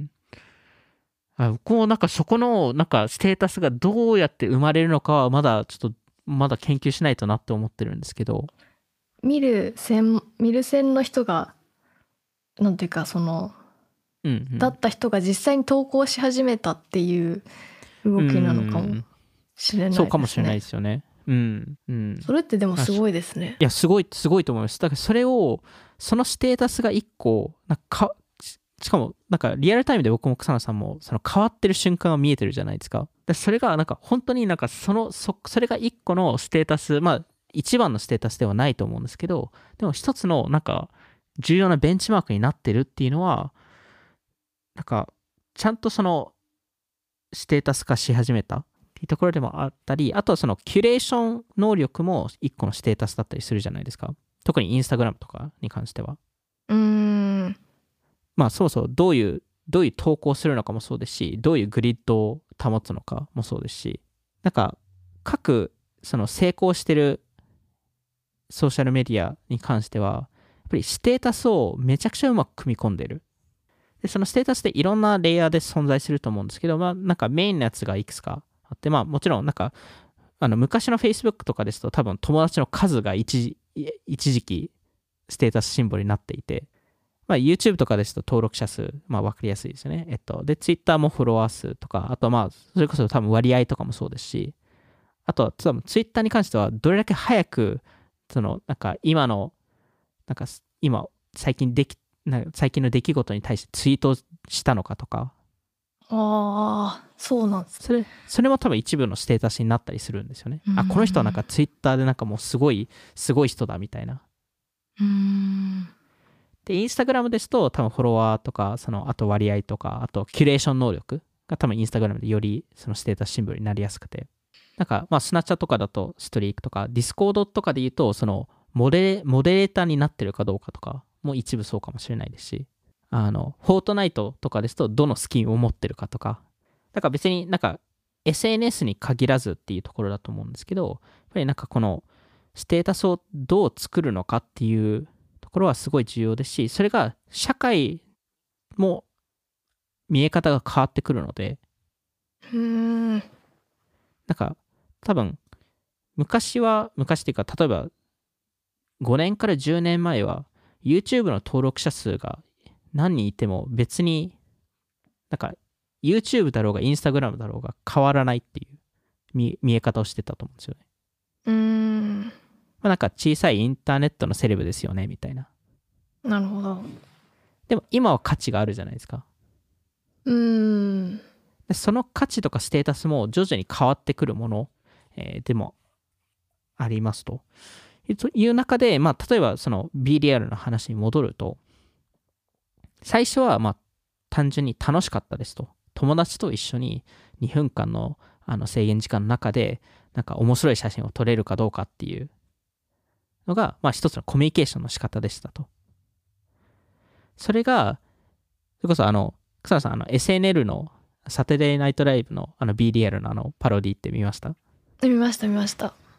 あ僕もなんかそこのなんかステータスがどうやって生まれるのかはまだちょっとまだ研究しないとなって思ってるんですけど。 見る線見る線の人がなんていうかその、 うんうん、 だった人が実際に投稿し始めたっていう動きなのかもしれないですね。 そうかもしれないですよね。うんうん。 それってでもすごいですね。 いやすごいすごいと思います。だからそれをそのステータスが一個なんかしかもなんかリアルタイムで僕も草野さんもその変わってる瞬間が見えてるじゃないですか。でそれがなんか本当になんかその そ, それが一個のステータス、まあ一番のステータスではないと思うんですけど、でも一つのなんか重要なベンチマークになってるっていうのはなんかちゃんとそのステータス化し始めたっていうところでもあったり、あとはそのキュレーション能力も一個のステータスだったりするじゃないですか。特にインスタグラムとかに関しては。 うーんまあそうそう、どういうどういう投稿するのかもそうですし、どういうグリッドを保つのかもそうですし、なんか各その成功してるソーシャルメディアに関してはやっぱりステータスをめちゃくちゃうまく組み込んでる。でそのステータスっていろんなレイヤーで存在すると思うんですけど、まあなんかメインのやつがいくつかあって、まあもちろんなんかあの昔の Facebook とかですと多分友達の数が一時一時期ステータスシンボルになっていて、まあ、YouTube とかですと登録者数、まあ、分かりやすいですよね。えっと、で、Twitter もフォロワー数とか、あとまあ、それこそ多分割合とかもそうですし、あとは多分 Twitter に関しては、どれだけ早く、その、なんか今の、なんか今、最近でき、なんか最近の出来事に対してツイートしたのかとか、 ああそうなんです。 それ、それも多分一部のステータスになったりするんですよね。あ、この人はなんか Twitter でなんかもうすごい、すごい人だみたいな。 うーんで、インスタグラムですと、多分フォロワーとか、その、あと割合とか、あとキュレーション能力が多分インスタグラムでよりそのステータスシンボルになりやすくて。なんか、まあ、スナッチャとかだとストリークとか、ディスコードとかで言うと、そのモデレ、モデレーターになってるかどうかとかも一部そうかもしれないですし、あの、フォートナイトとかですと、どのスキンを持ってるかとか、だから別になんか エスエヌエス に限らずっていうところだと思うんですけど、やっぱりなんかこのステータスをどう作るのかっていうところはすごい重要ですし、それが社会も見え方が変わってくるので、 うーんなんか多分昔は昔っていうか、例えばごねんからじゅうねんまえは YouTube の登録者数が何人いても別になんか YouTube だろうが Instagram だろうが変わらないっていう見見え方をしてたと思うんですよね。 うーんまあ、なんか小さいインターネットのセレブですよねみたいな。 なるほど。 でも今は価値があるじゃないですか。 うーんでその価値とかステータスも徐々に変わってくるもの、えーでもありますという中で、まあ、例えばその ビーディーアール の話に戻ると、最初はまあ単純に楽しかったですと。友達と一緒ににふんかんのあの制限時間の中でなんか面白い写真を撮れるかどうかっていうのが、まあ一つのコミュニケーションの仕方でしたと。それが、それこそあの、草野さん、あの エスエヌエル のサテデーナイトライブのあの ビーディーアール のあのパロディって見ました？ 見ました見ました。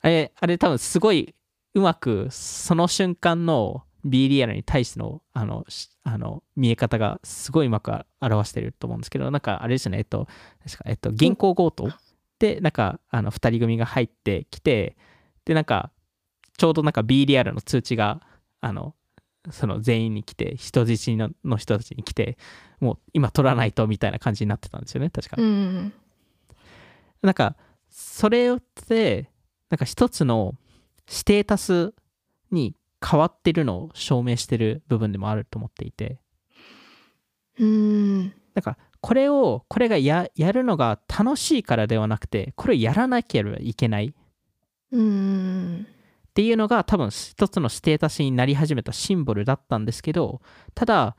あれあれ多分すごいうまくその瞬間の B リアルに対してのあのあの見え方がすごいうまく表してると思うんですけど、なんかあれですよね、えっと確か、えっと、銀行強盗でなんかあのふたり組が入ってきて、でなんかちょうどなんか B リアルの通知があのその全員に来て、人質 の, の人たちに来て、もう今取らないとみたいな感じになってたんですよね、確か。 うん、 なんかそれってなんか一つのステータスに変わってるのを証明してる部分でもあると思っていて、 うん、 なんかこれをこれが や, やるのが楽しいからではなくて、これをやらなければいけないうん、 っていうのが多分一つのステータスになり始めたシンボルだったんですけど、ただ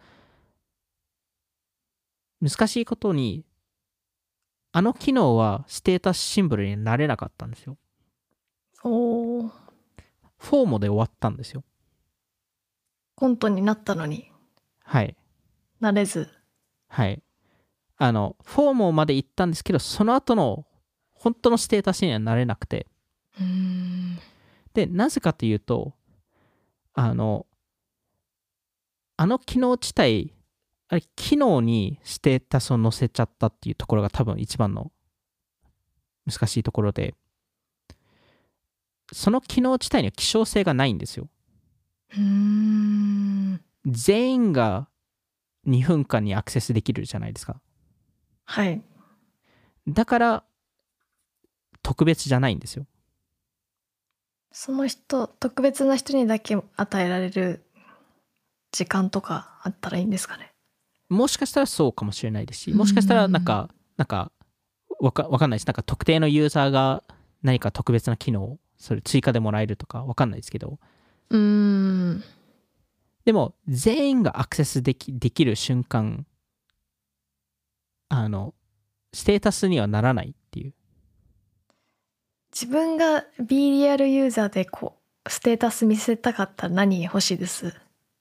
難しいことにあの機能はステータスシンボルになれなかったんですよ。 おー、 フォーモで終わったんですよ。 コントになったのにはいなれず。 はいあのフォーモまで行ったんですけど、その後の本当のステータスにはなれなくて、 うーん、 でなぜかというと、あのあの機能自体、あれ機能にステータスを載せちゃったっていうところが多分一番の難しいところで、その機能自体には希少性がないんですよ。 うーん、 全員がにふんかんにアクセスできるじゃないですか。 はい。 だから特別じゃないんですよ。 その人、特別な人にだけ与えられる時間とかあったらいいんですかね。 もしかしたらそうかもしれないですし、もしかしたらなんかなんかわかわかんないです。なんか特定のユーザーが何か特別な機能をそれ追加でもらえるとかわかんないですけど、 うーん、 でも全員がアクセスできできる瞬間、あのステータスにはならないっていう。 自分が B リアルユーザーでこうステータス見せたかったら何欲しいです？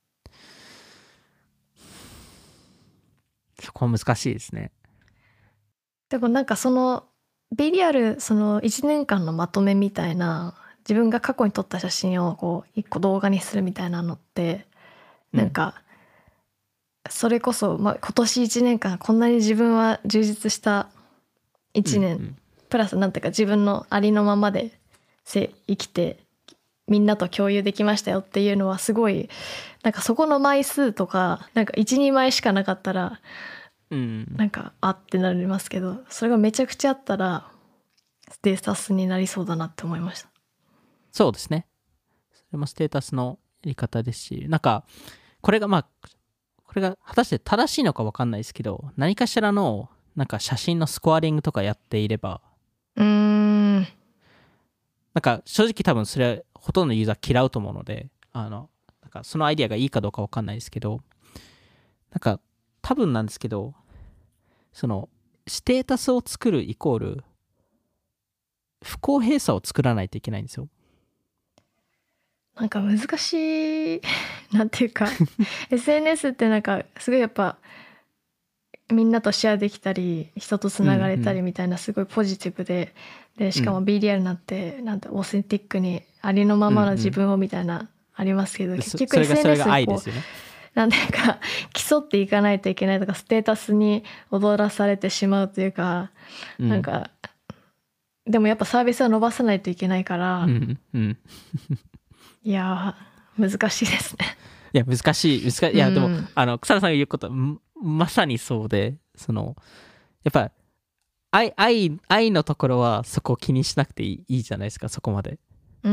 そこは難しいですね。 でもなんかその B リアルそのいちねんかんのまとめみたいな、自分が過去に撮った写真をこう一個動画にするみたいなのって、なんかそれこそ、まあ、今年いちねんかんこんなに自分は充実したいちねん、 うんうんプラスなんていうか自分のありのままで生きてみんなと共有できましたよっていうのはすごい、なんかそこの枚数とかなんかいちにまいしかなかったらうんなんかあってなりますけど、それがめちゃくちゃあったらステータスになりそうだなって思いました。 そうですね。それもステータスのやり方ですし、なんかこれがまあこれが果たして正しいのか分かんないですけど、何かしらのなんか写真のスコアリングとかやっていれば、 うーん、 なんか正直多分それはほとんどのユーザー嫌うと思うので、あのなんかそのアイディアがいいかどうか分かんないですけど、なんか多分なんですけど、そのステータスを作るイコール不公平さを作らないといけないんですよ。 なんか難しいなんていうかエスエヌエス ってなんかすごいやっぱみんなとシェアできたり人とつながれたりみたいなすごいポジティブで、でしかも ビーリアル なんてなんてオーセンティックにありのままの自分をみたいなありますけど、結局 エスエヌエス でこうなんていうか競っていかないといけないとか、ステータスに踊らされてしまうというか、なんかでもやっぱサービスは伸ばさないといけないから、 うんうん、 いや難しいですね。 いや難しい難しい。いやでも、うん、あの草田さんが言うことはまさにそうで、そのやっぱ愛愛愛のところはそこを気にしなくていい、いいじゃないですか、そこまで。 うん。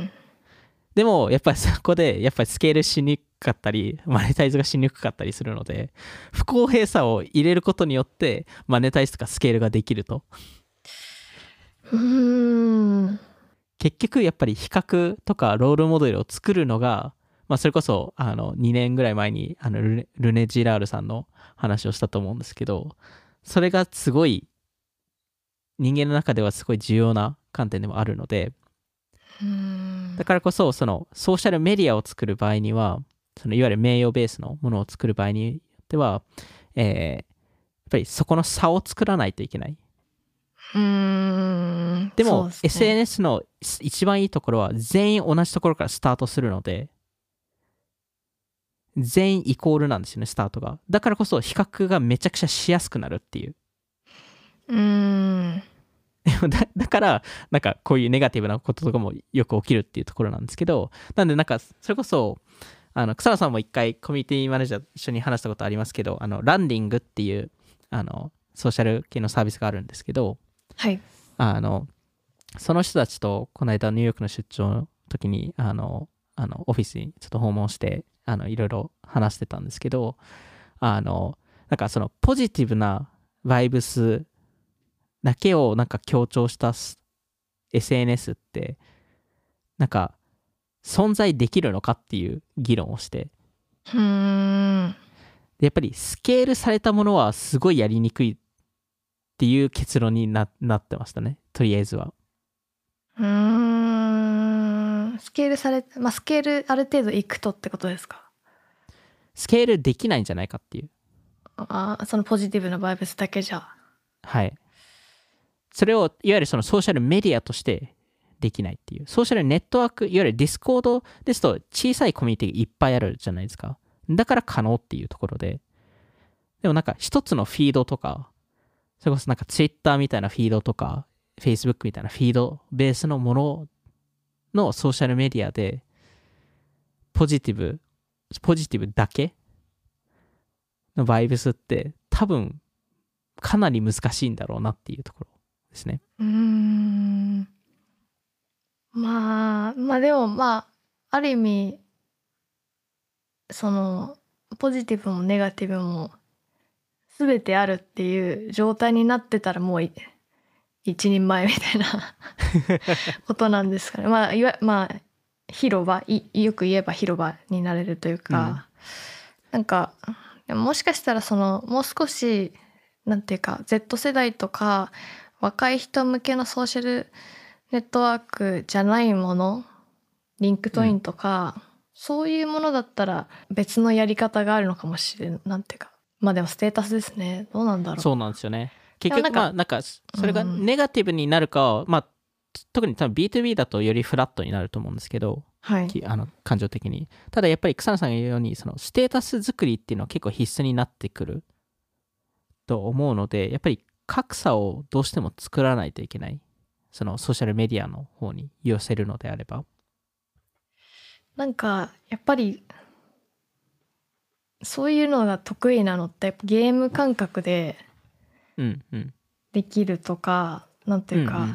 でもやっぱりそこでやっぱりスケールしにくかったりマネタイズがしにくかったりするので、不公平さを入れることによってマネタイズとかスケールができると。 うーん。 結局やっぱり比較とかロールモデルを作るのが、まあ、それこそあのにねんぐらい前にあのルネ、ルネ・ジラールさんの話をしたと思うんですけど、それがすごい人間の中ではすごい重要な観点でもあるので、 うーん、 だからこそそのソーシャルメディアを作る場合には、そのいわゆる名誉ベースのものを作る場合によっては、えー、やっぱりそこの差を作らないといけない。 うーんでもそうですねエスエヌエス の一番いいところは全員同じところからスタートするので、全員イコールなんですよね、スタートが。だからこそ比較がめちゃくちゃしやすくなるっていう。 うーんだ, だからなんかこういうネガティブなこととかもよく起きるっていうところなんですけど、なんでなんかそれこそあの草野さんも一回コミュニティマネージャー一緒に話したことありますけど、あのランディングっていうあのソーシャル系のサービスがあるんですけど、 はいあのその人たちとこの間ニューヨークの出張の時にあのあのオフィスにちょっと訪問してあのいろいろ話してたんですけど、あのなんかそのポジティブなバイブスだけをなんか強調した エスエヌエス ってなんか存在できるのかっていう議論をして、 うーんでやっぱりスケールされたものはすごいやりにくいっていう結論に な, なってましたね、とりあえずは。 うーんスケールされまあスケールある程度いくとってことですか。 スケールできないんじゃないかっていう。 あそのポジティブなバイブスだけじゃ。 はい。それをいわゆるそのソーシャルメディアとしてできないっていう。ソーシャルネットワーク、いわゆるディスコードですと小さいコミュニティがいっぱいあるじゃないですか。だから可能っていうところで。でもなんか一つのフィードとか、それこそなんか Twitter みたいなフィードとか、Facebook みたいなフィードベースのもののソーシャルメディアで、ポジティブ、ポジティブだけのバイブスって多分かなり難しいんだろうなっていうところですね。 うーんまあまあでもまあある意味そのポジティブもネガティブも全てあるっていう状態になってたらもうい一人前みたいなことなんですかね。まあいわまあ広場いよく言えば広場になれるというか、うん、なんかでももしかしたらそのもう少しなんていうか Z 世代とか若い人向けのソーシャルネットワークじゃないもの、リンクトインとか、うん、そういうものだったら別のやり方があるのかもしれん、なんていうかまあでもステータスですね。どうなんだろう。 そうなんですよね。結局まあなんかそれがうんネガティブになるかは、まあ特に多分 ビーツービー だとよりフラットになると思うんですけど、 はい、 あの感情的に。ただやっぱり草野さんが言うようにそのステータス作りっていうのは結構必須になってくると思うので、やっぱり格差をどうしても作らないといけない。そのソーシャルメディアの方に寄せるのであれば。 なんかやっぱりそういうのが得意なのってゲーム感覚でできるとか、うんうん、なんていうか、うんうんうん、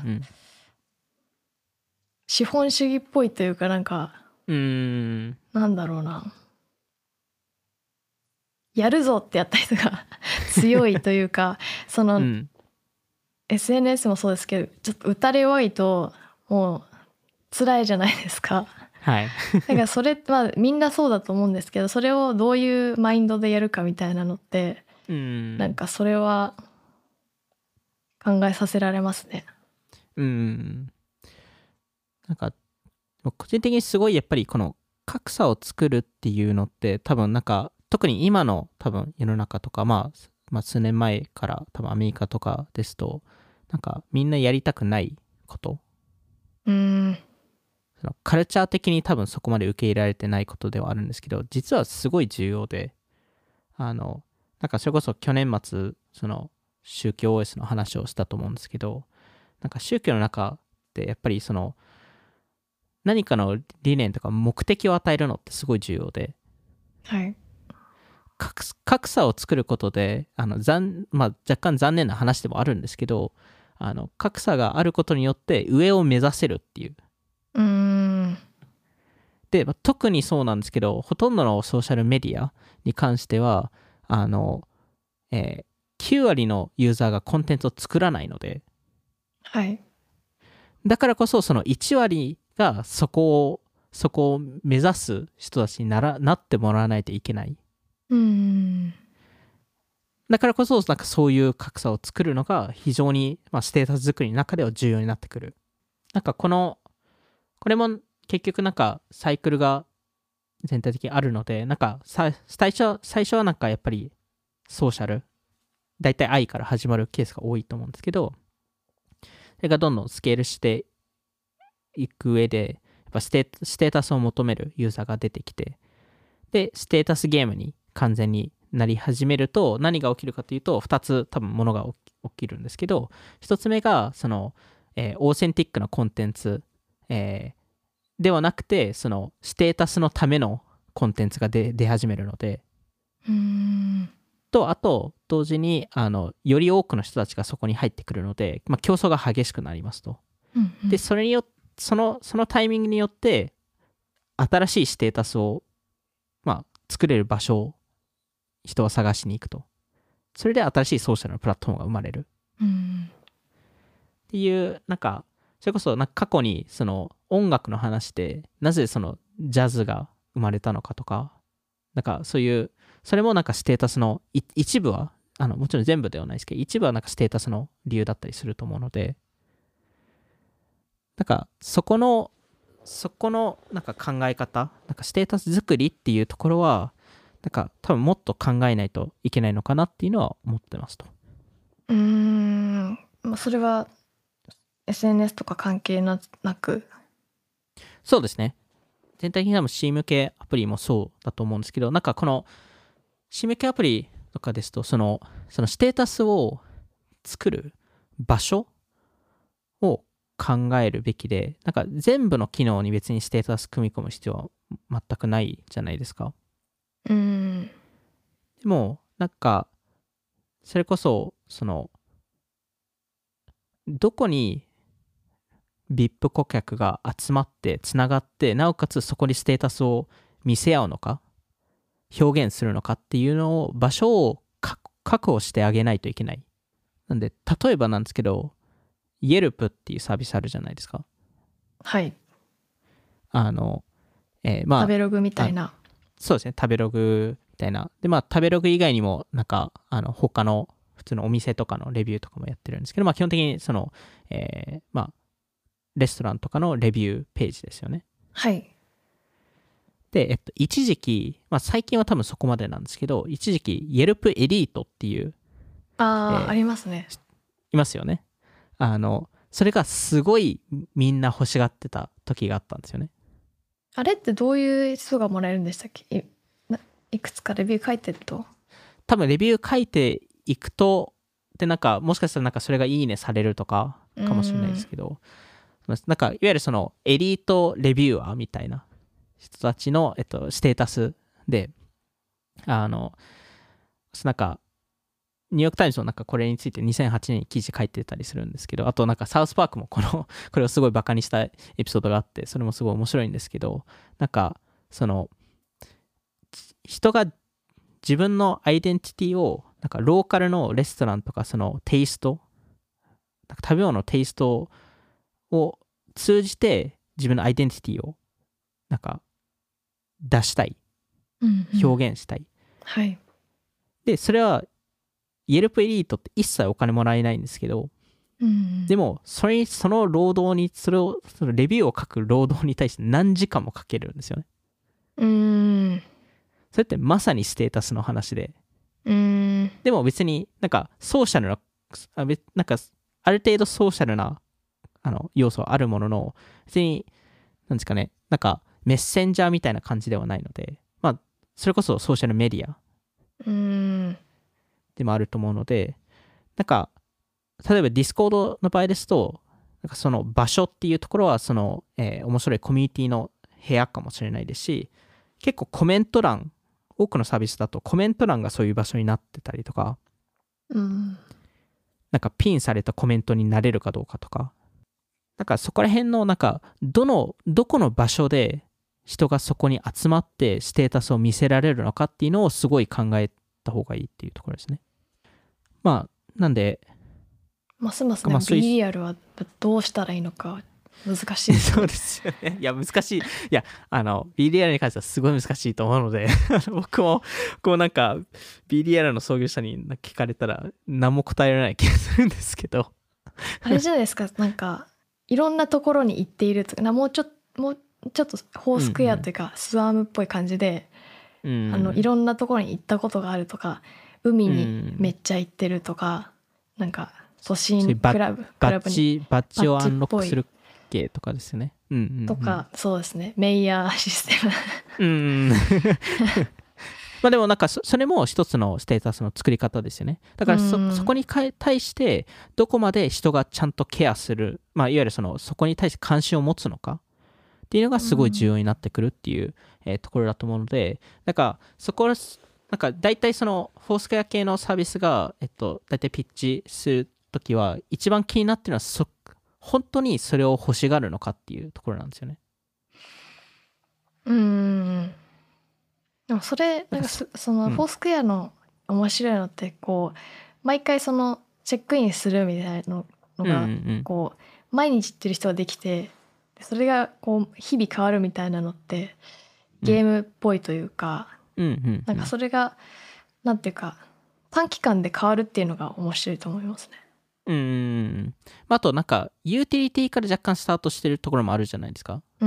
資本主義っぽいというかなんかうーんなんだろうな、やるぞってやった人が強いというかその、うん、エスエヌエス もそうですけどちょっと打たれ弱いともう辛いじゃないですか。 はいだからそれは、まあ、みんなそうだと思うんですけど、それをどういうマインドでやるかみたいなのって、うん、なんかそれは考えさせられますね。 うんなんか個人的にすごいやっぱりこの格差を作るっていうのって多分なんか特に今の多分世の中とか、まあ、まあ数年前から多分アメリカとかですとなんかみんなやりたくないこと、 うんそのカルチャー的に多分そこまで受け入れられてないことではあるんですけど、実はすごい重要で、あのなんかそれこそ去年末その宗教 オーエス の話をしたと思うんですけど、なんか宗教の中ってやっぱりその何かの理念とか目的を与えるのってすごい重要で、 はい、 格, 格差を作ることであの残、まあ、若干残念な話でもあるんですけど、あの格差があることによって上を目指せるっていう。 うーんで、まあ、特にそうなんですけど、ほとんどのソーシャルメディアに関してはあの、えー、きゅう割のユーザーがコンテンツを作らないので、 はい、 だからこそそのいち割がそこをそこを目指す人たちにならなってもらわないといけない。 うーんだからこそなんかそういう格差を作るのが非常に、まあ、ステータス作りの中では重要になってくる。なんかこのこれも結局なんかサイクルが全体的にあるので、なんか最初最初はなんかやっぱりソーシャル、だいたい愛から始まるケースが多いと思うんですけど、 れがどんどんスケールしていく上で、やっぱステーステータスを求めるユーザーが出てきて、でステータスゲームに完全になり始めると、何が起きるかというとふたつ多分ものが起き起きるんですけど、ひとつめがその、えーオーセンティックなコンテンツ、えーではなくて、そのステータスのためのコンテンツが出出始めるので、 うーんとあと同時にあのより多くの人たちがそこに入ってくるので、まあ、競争が激しくなりますと。 うんうんでそれによってそのそのタイミングによって新しいステータスを、まあ、作れる場所を人は探しに行くと。それで新しいソーシャルなプラットフォームが生まれるうんっていう、なんかそれこそなんか過去にその音楽の話でなぜそのジャズが生まれたのかとか、なんかそういうそれもなんかステータスのい一部は、あのもちろん全部ではないですけど、一部はなんかステータスの理由だったりすると思うので、なんかそこのそこのなんか考え方、なんかステータス作りっていうところはなんか多分もっと考えないといけないのかなっていうのは思ってますと。 うーんまあそれは エスエヌエス とか関係なく。 そうですね。全体的に多分 C 向けアプリもそうだと思うんですけど、なんかこの C 向けアプリとかですと、そのそのステータスを作る場所を考えるべきで、なんか全部の機能に別にステータス組み込む必要は全くないじゃないですか。 うーんでもなんかそれこそそのどこに ブイアイピー 顧客が集まってつながって、なおかつそこにステータスを見せ合うのか表現するのかっていうのを、場所を確保してあげないといけない。なんで例えばなんですけど、イエルプっていうサービスあるじゃないですか。 はいあの、えーまあ食べログみたいな。 そうですね、食べログみたいな。でまあ食べログ以外にもなんかあの他の普通のお店とかのレビューとかもやってるんですけど、まあ基本的にその、えーまあレストランとかのレビューページですよね。 はいで、えっと、一時期、まあ最近は多分そこまでなんですけど、一時期、イェルプエリートっていう、 あー、 えーありますね。 いますよね。あの、それがすごいみんな欲しがってた時があったんですよね。 あれってどういう人がもらえるんでしたっけ？いないくつかレビュー書いてると。 多分レビュー書いていくと、で、なんか、もしかしたらなんかそれがいいねされるとかかもしれないですけど、なんかいわゆるそのエリートレビューアーみたいな人たちの、えっと、ステータスで、あのなんかニューヨークタイムズのなんかこれについてにせんはちねんに記事書いてたりするんですけど、あとなんかサウスパークもこのこれをすごいバカにしたエピソードがあって、それもすごい面白いんですけど、なんかその人が自分のアイデンティティをなんかローカルのレストランとかそのテイスト、なんか食べ物のテイストを通じて自分のアイデンティティをなんか出したい、 うんうん、 表現したい。 はいで、それはイェルプエリートって一切お金もらえないんですけど、 うん、 でもそれその労働にそれをそのレビューを書く労働に対して何時間もかけるんですよね。 うーんそれってまさにステータスの話で、 うーんでも別になんかソーシャルなあ別なんかある程度ソーシャルなあの要素はあるものの、別になんですかね、なんかメッセンジャーみたいな感じではないので、まあそれこそソーシャルメディアうーんでもあると思うので、なんか例えばディスコードの場合ですと、なんかその場所っていうところはその、えー面白いコミュニティの部屋かもしれないですし、結構コメント欄、多くのサービスだとコメント欄がそういう場所になってたりとか、 うんなんかピンされたコメントになれるかどうかとか、なんかそこら辺のなんかどのどこの場所で人がそこに集まってステータスを見せられるのかっていうのをすごい考えた方がいいっていうところですね。まあなんでますますね、 まあそういうビーリアルはどうしたらいいのか難しいですそうですよね。いや難しい。いやあの ビーディーアール に関してはすごい難しいと思うので僕もこうなんか ビーディーアール の創業者に聞かれたら何も答えられない気がするんですけどあれじゃないですか、なんかいろんなところに行っているとか、なもうちょっともうちょっとホースクエアというか、スワームっぽい感じで、 うんあのいろんなところに行ったことがあるとか、海にめっちゃ行ってるとか、なんか都心そういうバクラブクバッラブにジバッジをアバッジっぽいンロックする系とかですよね。うんうんうん、 とか、そうですね、メイヤーシステムうんまあでもなんか そ, それも一つのステータスの作り方ですよね。だから そ, そこに対してどこまで人がちゃんとケアする、まあ、いわゆるそのそこに対して関心を持つのかっていうのがすごい重要になってくるっていう、えーところだと思うので、なんかそこはなんか大体そのフォースクエア系のサービスが、えっと、大体ピッチするときは一番気になってるのはそ本当にそれを欲しがるのかっていうところなんですよね。 うーんでもそれなんかそそのフォースクエアの面白いのってこう毎回そのチェックインするみたいなのがこう毎日行ってる人ができて、それがこう日々変わるみたいなのってゲームっぽいというか、なんかそれがなんていうか短期間で変わるっていうのが面白いと思いますね。 うん、あとなんかユーティリティから若干スタートしてるところもあるじゃないですか。 うん、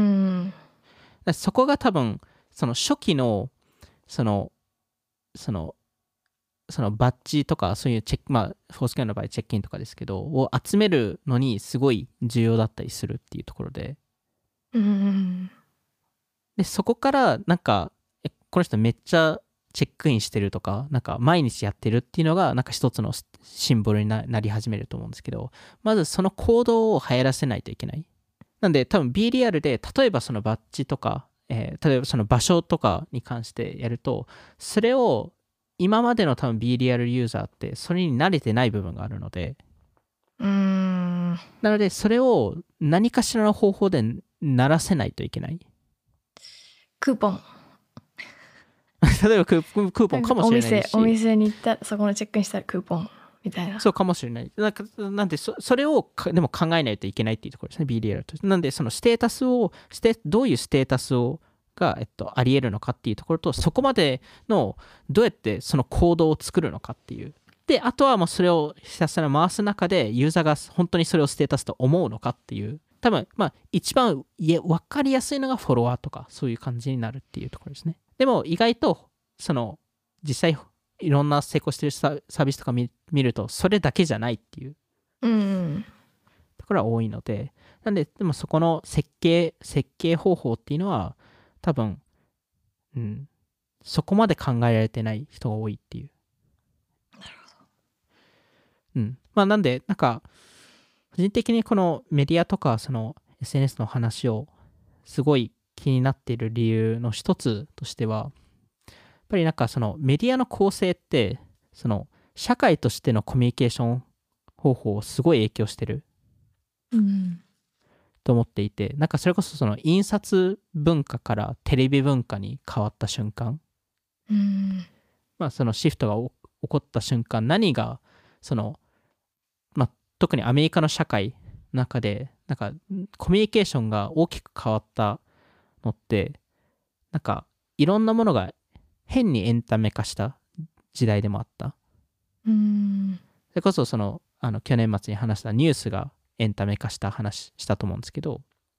だそこが多分その初期のそのそのそのバッジとかそういうチェック、まあフォースケアの場合チェックインとかですけどを集めるのにすごい重要だったりするっていうところで、 うん、 でそこからなんかえこの人めっちゃチェックインしてるとかなんか毎日やってるっていうのがなんか一つのシンボルに な, なり始めると思うんですけど、まずその行動を流行らせないといけない。なんで多分 ビー リアルで例えばそのバッジとか、えー、例えばその場所とかに関してやると、それを今までの多分 ビー リアルユーザーってそれに慣れてない部分があるので、 うーんなのでそれを何かしらの方法で慣らせないといけない。 クーポン例えばクー、クーポンかもしれないし、 お店、お店に行ったらそこのチェックインしたらクーポンみたいな。 そうかもしれない。なんかなんで そ, それをでも考えないといけないっていうところですね、ビー リアルとして。なんでそのステータスをしてどういうステータスをが、えっと、あり得るのかっていうところと、そこまでのどうやってその行動を作るのかっていう。であとはもうそれをひたすら回す中でユーザーが本当にそれをステータスと思うのかっていう。多分まあ一番分かりやすいのがフォロワーとかそういう感じになるっていうところですね。でも意外とその実際いろんな成功してるサービスとか 見, 見るとそれだけじゃないっていうところは多いので、なんででもそこの設計設計方法っていうのは多分、うん、そこまで考えられてない人が多いっていう。 なるほど。 うん、まあなんでなんか個人的にこのメディアとかその エスエヌエス の話をすごい気になっている理由の一つとしては、やっぱりなんかそのメディアの構成ってその社会としてのコミュニケーション方法をすごい影響してると思っていて、なんかそれこそその印刷文化からテレビ文化に変わった瞬間、 うんまあそのシフトが起こった瞬間、何がそのまあ特にアメリカの社会の中でなんかコミュニケーションが大きく変わったのって、なんかいろんなものが変にエンタメ化した時代でもあった。 うんそれこそそのあの去年末に話したニュースがエンタメ化した話したと思うんですけど、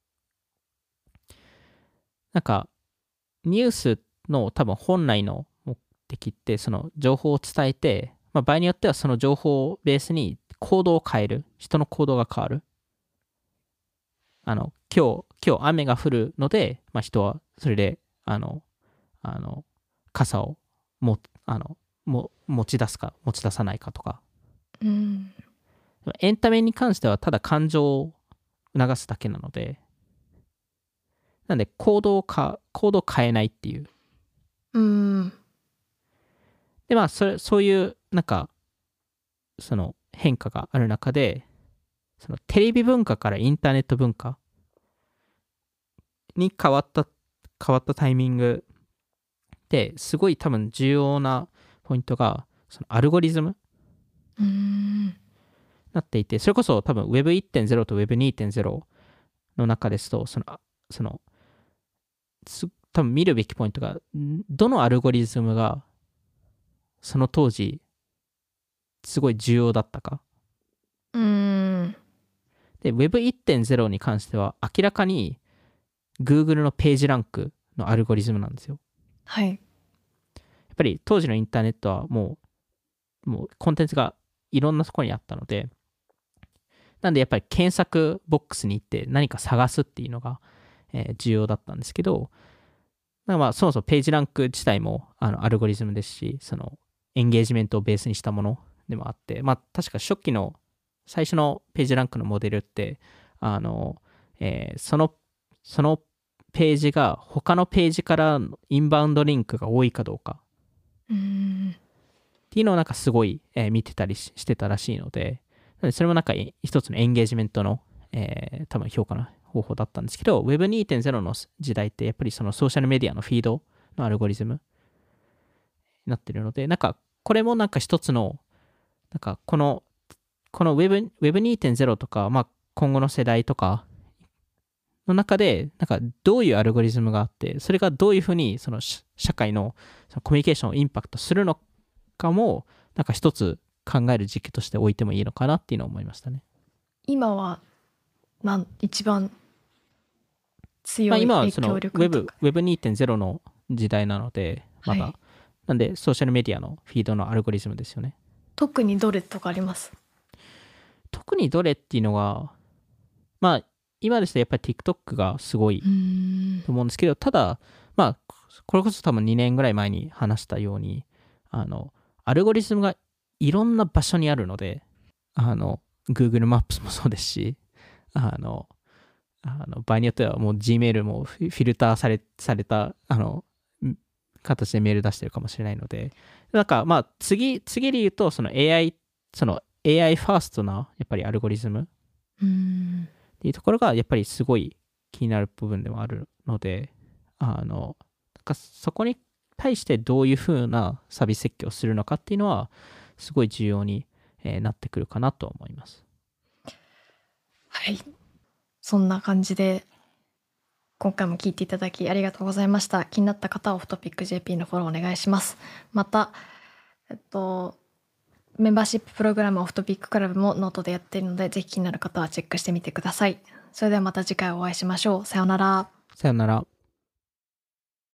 なんかニュースの多分本来の目的ってその情報を伝えて、まあ、場合によってはその情報をベースに行動を変える、人の行動が変わる。あの今日今日雨が降るので、まあ、人はそれであのあの傘をもあのも持ち出すか持ち出さないかとか、 うん、 エンタメに関してはただ感情を促すだけなので、なんで行動か行動を変えないっていう。 うんでまあそれそういうなんかその変化がある中で、そのテレビ文化からインターネット文化に変わった変わったタイミングですごい多分重要なポイントがそのアルゴリズムなっていて、それこそ多分 ウェブいってんゼロ と ウェブにてんゼロ の中ですと、そのその多分見るべきポイントが、どのアルゴリズムがその当時すごい重要だったか。 うんで ウェブいってんゼロ に関しては明らかに Google のページランクのアルゴリズムなんですよ。 はい。 やっぱり当時のインターネットはもうもうコンテンツがいろんなところにあったので、 なんでやっぱり検索ボックスに行って何か探すっていうのが、えー重要だったんですけど、だからまあそもそもページランク自体もあのアルゴリズムですし、そのエンゲージメントをベースにしたものでもあって、まあ確か初期の最初のページランクのモデルって、あの、えーその、そのページが他のページからのインバウンドリンクが多いかどうかうーんっていうのをなんかすごい、えー見てたりししてたらしいので、なのでそれもなんかい一つのエンゲージメントの、えー多分評価の方法だったんですけど、ウェブにてんゼロ の時代ってやっぱりそのソーシャルメディアのフィードのアルゴリズムになってるので、なんかこれもなんか一つの、なんかこの、この Web, Web にてんゼロ とか、まあ今後の世代とかの中で、なんかどういうアルゴリズムがあって、それがどういうふうにそのし社会のそのコミュニケーションをインパクトするのかも、なんか一つ考える軸として置いてもいいのかなっていうのを思いましたね。 今はなん一番強まあ、 い影今はその響力と Web, か、 Web にてんゼロ の時代なので、まだ、 はい、 なんでソーシャルメディアのフィードのアルゴリズムですよね。 特にどれとかあります？ 特にどれっていうのが、まあ、今ですとやっぱり TikTok がすごいうーんと思うんですけど、ただ、まあ、これこそ多分にねんぐらい前に話したように、あの、アルゴリズムがいろんな場所にあるので、あの、Google マップもそうですし、あの、あの場合によってはもう Gmail もフィフィルターされされた、あの、ん形でメール出してるかもしれないので、なんかまあ次、次で言うと、その エーアイ、その エーアイ ファーストなやっぱりアルゴリズムうーんっていうところがやっぱりすごい気になる部分でもあるので、あの、なんかそこに対してどういうふうなサービス設計をするのかっていうのは、すごい重要にえーなってくるかなと思います。 はい、そんな感じで今回も聞いていただきありがとうございました。気になった方はオフトピック ジェーピー のフォローお願いします。また、えっと、メンバーシッププログラムオフトピッククラブもノートでやっているので、ぜひ気になる方はチェックしてみてください。それではまた次回お会いしましょう。さようなら。 さよなら。